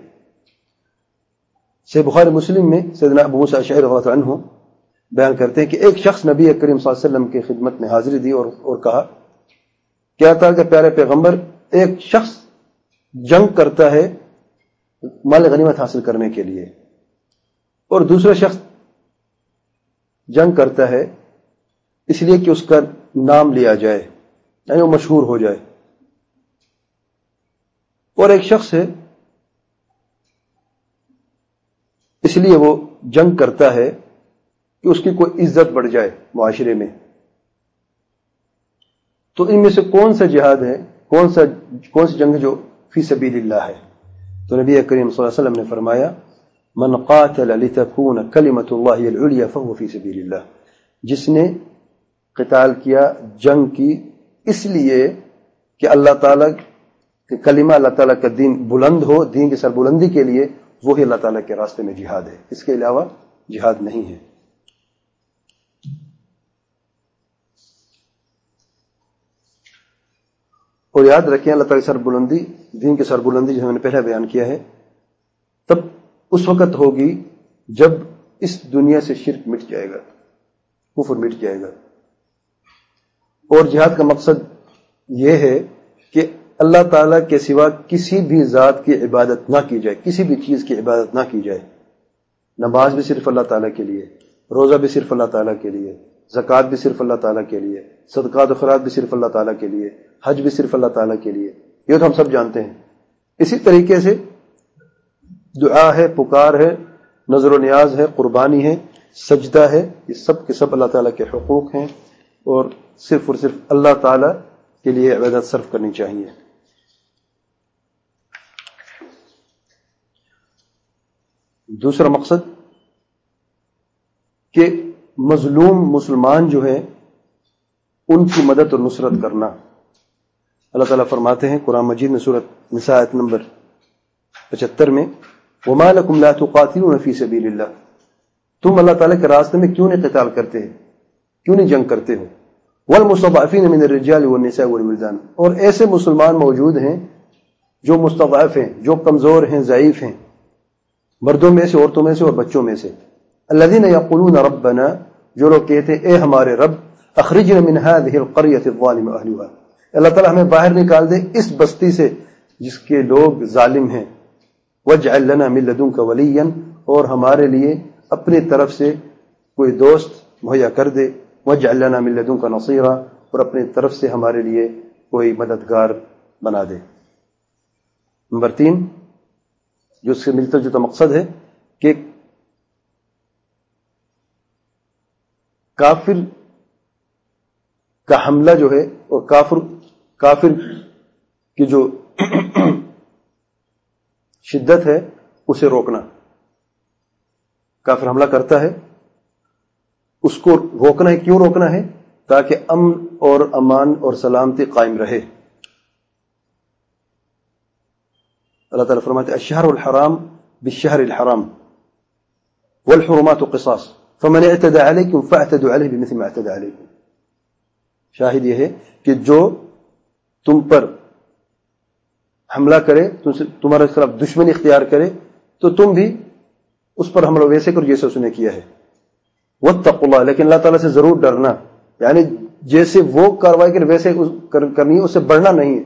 صحیح بخاری مسلم میں سیدنا ابو موسیٰ اشعری رضی اللہ عنہ بیان کرتے ہیں کہ ایک شخص نبی کریم صلی اللہ علیہ وسلم کی خدمت میں حاضری دی اور کہا، کیا تھا کہ پیارے پیغمبر، ایک شخص جنگ کرتا ہے مال غنیمت حاصل کرنے کے لیے، اور دوسرا شخص جنگ کرتا ہے اس لیے کہ اس کا نام لیا جائے، یعنی وہ مشہور ہو جائے۔ اور ایک شخص ہے اس لیے وہ جنگ کرتا ہے کہ اس کی کوئی عزت بڑھ جائے معاشرے میں. تو ان میں سے کون سا جہاد ہے، کون سی جنگ جو فی سبیل اللہ ہے؟ تو نبی کریم صلی اللہ علیہ وسلم نے فرمایا من قاتل لتكون کلمۃ اللہ العلیٰ فهو فی سبیل اللہ. جس نے قتال کیا، جنگ کی اس لیے کہ اللہ تعالیٰ کہ کلمہ، اللہ تعالیٰ کا دین بلند ہو، دین کی سربلندی کے لیے، وہی اللہ تعالیٰ کے راستے میں جہاد ہے. اس کے علاوہ جہاد نہیں ہے. اور یاد رکھیں اللہ تعالیٰ کی سربلندی، دین کی سربلندی جو میں نے پہلے بیان کیا ہے، تب اس وقت ہوگی جب اس دنیا سے شرک مٹ جائے گا، کفر مٹ جائے گا. اور جہاد کا مقصد یہ ہے کہ اللہ تعالیٰ کے سوا کسی بھی ذات کی عبادت نہ کی جائے، کسی بھی چیز کی عبادت نہ کی جائے. نماز بھی صرف اللہ تعالیٰ کے لیے، روزہ بھی صرف اللہ تعالیٰ کے لیے، زکوٰۃ بھی صرف اللہ تعالیٰ کے لیے، صدقات و خیرات بھی صرف اللہ تعالیٰ کے لیے، حج بھی صرف اللہ تعالیٰ کے لیے. یہ تو ہم سب جانتے ہیں. اسی طریقے سے دعا ہے، پکار ہے، نظر و نیاز ہے، قربانی ہے، سجدہ ہے، یہ سب کے سب اللہ تعالیٰ کے حقوق ہیں اور صرف اور صرف اللہ تعالیٰ کے لیے عبادت صرف کرنی چاہیے. دوسرا مقصد کہ مظلوم مسلمان جو ہے ان کی مدد اور نصرت کرنا. اللہ تعالیٰ فرماتے ہیں قرآن مجید میں سورۃ نساء آیت نمبر 75 میں وَمَا لَكُمْ لَا تُقَاتِلُونَ فِي سَبِيلِ اللَّهِ. تم اللہ تعالیٰ کے راستے میں کیوں نہیں قتال کرتے ہیں، کیوں نہیں جنگ کرتے ہو. وَالْمُسْتَضْعَفِينَ مِنَ الرِّجَالِ وَالنِّسَاءِ وَالْوِلْدَانِ. اور ایسے مسلمان موجود ہیں جو مستضعف ہیں، جو کمزور ہیں، ضعیف ہیں، مردوں میں سے، عورتوں میں سے اور بچوں میں سے. الذين يقولون ربنا، جو لوگ کہتے ہیں اے ہمارے رب، اخرجنا من هذه القرية الظالم اهلها، اللہ تعالیٰ ہمیں باہر نکال دے اس بستی سے جس کے لوگ ظالم ہیں. واجعل لنا من لدنك وليا، اور ہمارے لیے اپنی طرف سے کوئی دوست مہیا کر دے. واجعل لنا من لدنك نصيرا، اور اپنی طرف سے ہمارے لیے کوئی مددگار بنا دے. نمبر 3 جو اس سے ملتا جلتا مقصد ہے کہ کافر کا حملہ جو ہے اور کافر کی جو شدت ہے اسے روکنا. کافر حملہ کرتا ہے، اس کو روکنا ہے. کیوں روکنا ہے؟ تاکہ امن اور امان اور سلامتی قائم رہے. اللہ تعالیٰ فرماتے ہیں الشہر الحرام بالشہر الحرام والحرمات قصاص فمن اعتدى علیکم فاعتدوا علیہ بمثل ما اعتدى علیکم. شاہد یہ ہے کہ جو تم پر حملہ کرے، تمہارے خلاف دشمنی اختیار کرے، تو تم بھی اس پر حملہ ویسے کرو جیسے اس نے کیا ہے. واتقوا اللہ، لیکن اللہ تعالیٰ سے ضرور ڈرنا، یعنی جیسے وہ کاروائی کرے ویسے کرنی ہے، اس سے بڑھنا نہیں ہے.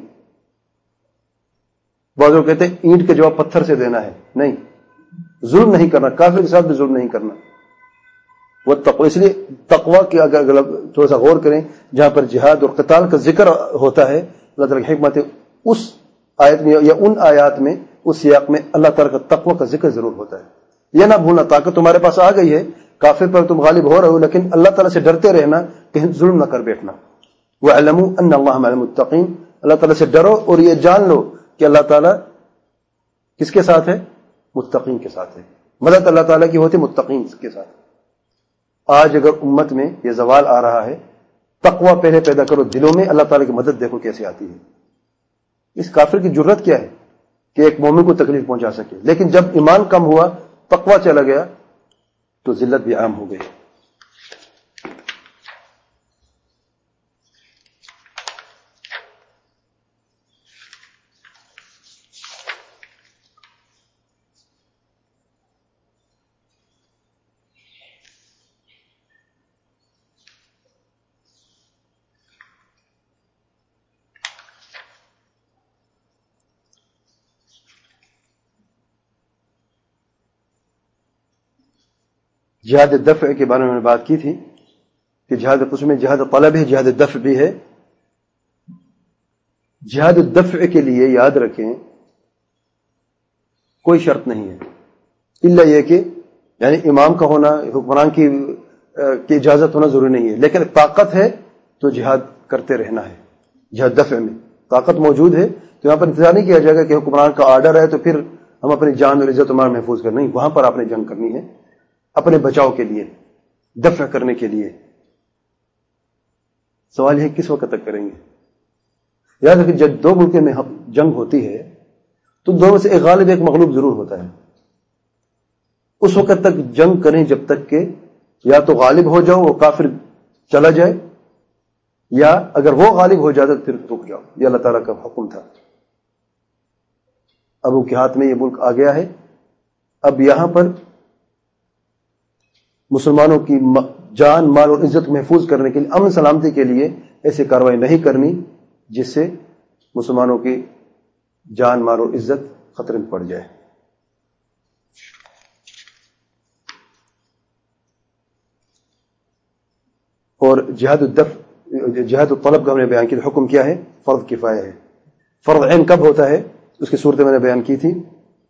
بعض لوگ کہتے ہیں اینٹ کے جواب پتھر سے دینا ہے. نہیں، ظلم نہیں کرنا، کافر کے ساتھ بھی ظلم نہیں کرنا. واتقوا، اس لیے تقوی کی اگر تھوڑا سا غور کریں، جہاں پر جہاد اور قتال کا ذکر ہوتا ہے، اللہ تعالیٰ کی حکمت ہے اس آیت میں یا ان آیات میں، اس سیاق میں اللہ تعالیٰ کا تقوی کا ذکر ضرور ہوتا ہے. یہ نہ بھولنا، طاقت تمہارے پاس آ گئی ہے، کافر پر تم غالب ہو رہے ہو، لیکن اللہ تعالیٰ سے ڈرتے رہنا، کہیں ظلم نہ کر بیٹھنا. وَاعْلَمُوا أَنَّ اللَّهَ مَعَ الْمُتَّقِينَ، اللہ تعالیٰ سے ڈرو اور یہ جان لو کہ اللہ تعالیٰ کس کے ساتھ ہے؟ متقین کے ساتھ ہے. مدد اللہ تعالیٰ کی ہوتی متقین کے ساتھ. آج اگر امت میں یہ زوال آ رہا ہے، تقوی پہلے پیدا کرو دلوں میں، اللہ تعالیٰ کی مدد دیکھو کیسے آتی ہے. اس کافر کی جرت کیا ہے کہ ایک مومن کو تکلیف پہنچا سکے، لیکن جب ایمان کم ہوا، تقوی چلا گیا، تو ذلت بھی عام ہو گئی. جہاد دفع کے بارے میں بات کی تھی کہ جہاد قسم میں جہاد طلب ہے، جہاد دفع بھی ہے. جہاد دفع کے لیے یاد رکھیں کوئی شرط نہیں ہے، الا یہ کہ یعنی امام کا ہونا، حکمران کی اجازت ہونا ضروری نہیں ہے، لیکن طاقت ہے تو جہاد کرتے رہنا ہے۔ جہاد دفع میں طاقت موجود ہے تو یہاں پر انتظار نہیں کیا جائے گا کہ حکمران کا آرڈر ہے تو پھر ہم اپنی جان اور عزت و مال محفوظ کرنا، نہیں، وہاں پر آپ نے جنگ کرنی ہے اپنے بچاؤ کے لیے، دفع کرنے کے لیے۔ سوال یہ کس وقت تک کریں گے؟ یاد رکھیں جب دو ملکوں میں جنگ ہوتی ہے تو دونوں سے ایک غالب ایک مغلوب ضرور ہوتا ہے۔ اس وقت تک جنگ کریں جب تک کہ یا تو غالب ہو جاؤ، وہ کافر چلا جائے، یا اگر وہ غالب ہو جاتا تو پھر رک جاؤ۔ یہ اللہ تعالیٰ کا حکم تھا۔ ابو کے ہاتھ میں یہ ملک آ گیا ہے، اب یہاں پر مسلمانوں کی جان، مال اور عزت محفوظ کرنے کے لیے، امن سلامتی کے لیے ایسی کارروائی نہیں کرنی جس سے مسلمانوں کی جان، مال اور عزت خطرے میں پڑ جائے۔ اور جہاد الطلب کا ہم نے بیان کیا، حکم کیا ہے؟ فرض کفایہ ہے۔ فرض عین کب ہوتا ہے؟ اس کی صورتیں میں نے بیان کی تھی۔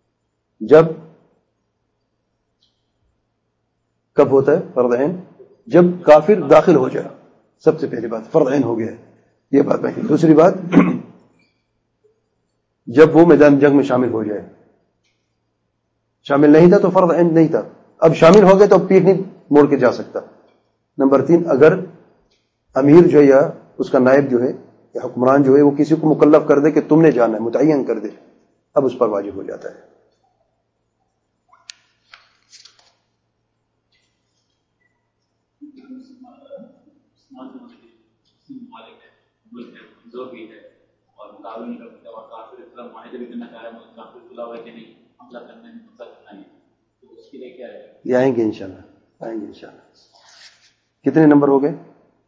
کب ہوتا ہے فرض عین؟ جب کافر داخل ہو جائے، سب سے پہلی بات فرض عین ہو گیا ہے، یہ بات میں۔ دوسری بات، جب وہ میدان جنگ میں شامل ہو جائے۔ شامل نہیں تھا تو فرض عین نہیں تھا، اب شامل ہو گئے تو پیٹ نہیں موڑ کے جا سکتا۔ نمبر 3، اگر امیر جو ہے یا اس کا نائب جو ہے یا حکمران جو ہے وہ کسی کو مکلف کر دے کہ تم نے جانا ہے، متعین کر دے، اب اس پر واجب ہو جاتا ہے۔ یہ آئیں گے انشاءاللہ، آئیں گے انشاءاللہ۔ کتنے نمبر ہو گئے؟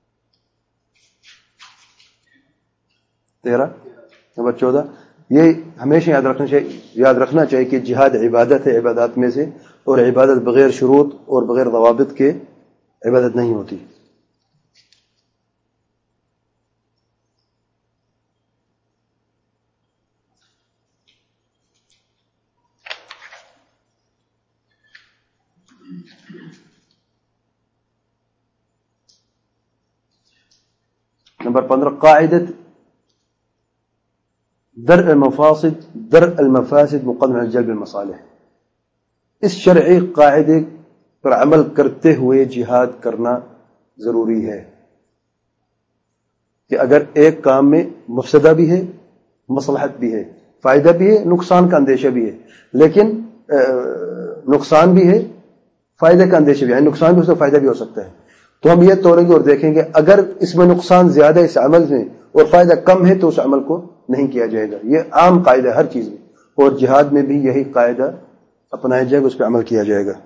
13۔ نمبر 14، یہ ہمیشہ یاد رکھنا چاہیے کہ جہاد عبادت ہے عبادات میں سے، اور عبادت بغیر شروط اور بغیر ضوابط کے عبادت نہیں ہوتی۔ نمبر 15، قاعدت درء المفاسد مقدم علی جلب المصالح۔ اس شرعی قاعدے پر عمل کرتے ہوئے جہاد کرنا ضروری ہے کہ اگر ایک کام میں مفسدہ بھی ہے، مصلحت بھی ہے، فائدہ بھی ہے، نقصان کا اندیشہ بھی ہے، لیکن نقصان بھی ہے، فائدہ کا اندیشہ بھی ہے، نقصان بھی ہو سکتا ہے، فائدہ بھی ہو سکتا ہے، تو ہم یہ تولیں گے اور دیکھیں گے اگر اس میں نقصان زیادہ ہے اس عمل میں اور فائدہ کم ہے تو اس عمل کو نہیں کیا جائے گا۔ یہ عام قاعدہ ہے ہر چیز میں، اور جہاد میں بھی یہی قاعدہ اپنایا جائے گا، اس پہ عمل کیا جائے گا۔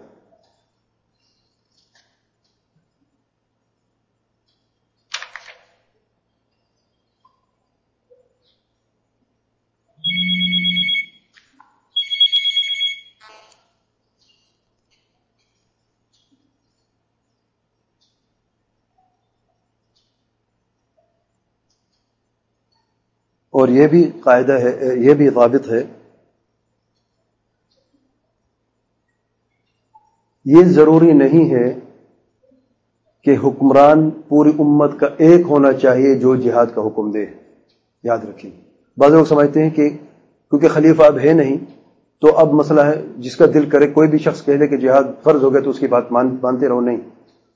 اور یہ بھی قاعدہ ہے، یہ بھی ضابط ہے، یہ ضروری نہیں ہے کہ حکمران پوری امت کا ایک ہونا چاہیے جو جہاد کا حکم دے۔ یاد رکھیں، بعض لوگ سمجھتے ہیں کہ کیونکہ خلیفہ اب ہے نہیں تو اب مسئلہ ہے جس کا دل کرے کوئی بھی شخص کہہ دے کہ جہاد فرض ہو گیا تو اس کی بات مانتے رہو، نہیں،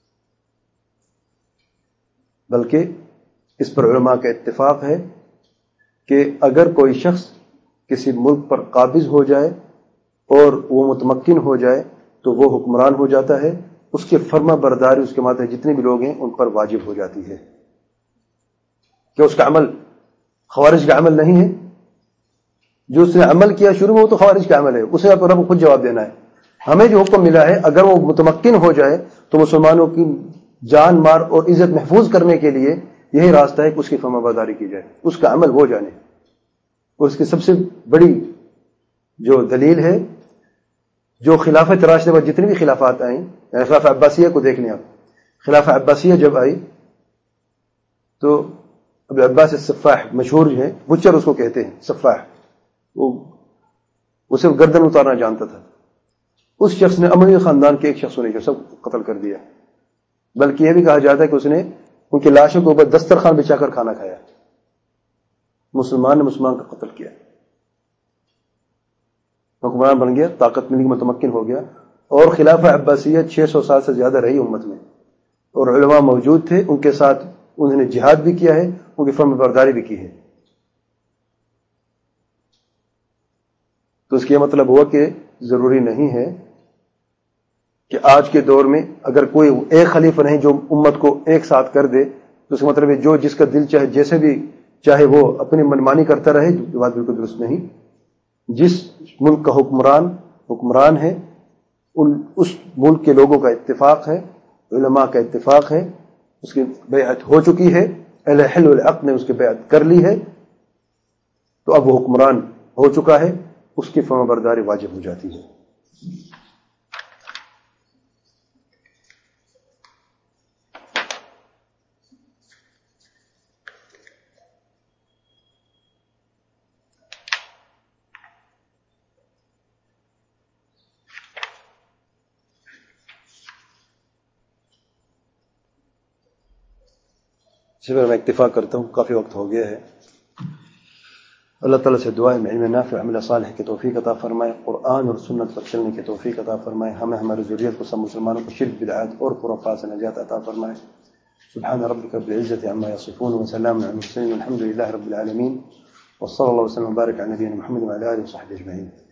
بلکہ اس پر علماء کا اتفاق ہے کہ اگر کوئی شخص کسی ملک پر قابض ہو جائے اور وہ متمکن ہو جائے تو وہ حکمران ہو جاتا ہے، اس کے فرما برداری اس کے ماتحت جتنے بھی لوگ ہیں ان پر واجب ہو جاتی ہے، کہ اس کا عمل خوارج کا عمل نہیں ہے۔ جو اس نے عمل کیا شروع میں وہ تو خوارج کا عمل ہے، اسے رب خود جواب دینا ہے۔ ہمیں جو حکم ملا ہے اگر وہ متمکن ہو جائے تو مسلمانوں کی جان، مال اور عزت محفوظ کرنے کے لیے یہی راستہ ہے کہ اس کی فرما برداری کی جائے، اس کا عمل ہو جانے۔ اور اس کی سب سے بڑی جو دلیل ہے، جو خلافت راشدہ پر جتنی بھی خلافات آئیں، یعنی خلافہ عباسیہ کو دیکھ لیں آپ، خلافہ عباسیہ جب آئی تو ابو عباس السفاح مشہور جو ہے، بچر اس کو کہتے ہیں، سفاح، وہ وہ صرف گردن اتارنا جانتا تھا. اس شخص نے اموی خاندان کے ایک شخص نے جو سب قتل کر دیا. بلکہ یہ بھی کہا جاتا ہے کہ اس نے ان کی لاشوں کے اوپر دسترخوان بچھا کر کھانا کھایا. مسلمان نے مسلمان کا قتل کیا. حکمران بن گیا, طاقت ملی, متمکن ہو گیا. اور خلافہ عباسیہ 600 سال سے زیادہ رہی امت میں, اور علماء موجود تھے ان کے ساتھ. انہوں نے جہاد بھی کیا ہے, ان کی فرم برداری بھی کی ہے. تو اس کا یہ مطلب ہوا کہ ضروری نہیں ہے کہ آج کے دور میں اگر کوئی ایک خلیفہ نہیں جو امت کو ایک ساتھ کر دے, تو اس کا مطلب ہے جو جس کا دل چاہے جیسے بھی چاہے وہ اپنی منمانی کرتا رہے. یہ بات بالکل درست نہیں. جس ملک کا حکمران ہے, اس ملک کے لوگوں کا اتفاق ہے, علماء کا اتفاق ہے, اس کی بیعت ہو چکی ہے, اہل حل والعقد نے اس کی بیعت کر لی ہے, تو اب وہ حکمران ہو چکا ہے, اس کی فرما برداری واجب ہو جاتی ہے. اسی پر میں اکتفا کرتا ہوں, کافی وقت ہو گیا ہے. اللہ تعالیٰ سے دعا ہے علم نافع عمل صالح کی توفیق عطا فرمائے, قرآن اور سنت پر چلنے کی توفیق عطا فرمائے, ہمیں ہماری ذریت کو سب مسلمانوں کو شرک بدعات اور خرافات سے نجات عطا فرمائے. سبحان ربك رب العزة عما يصفون وسلام على المرسلين والحمد لله رب العالمين, وصلى الله وسلم وبارك على نبينا محمد وعلى آله وصحبه أجمعين.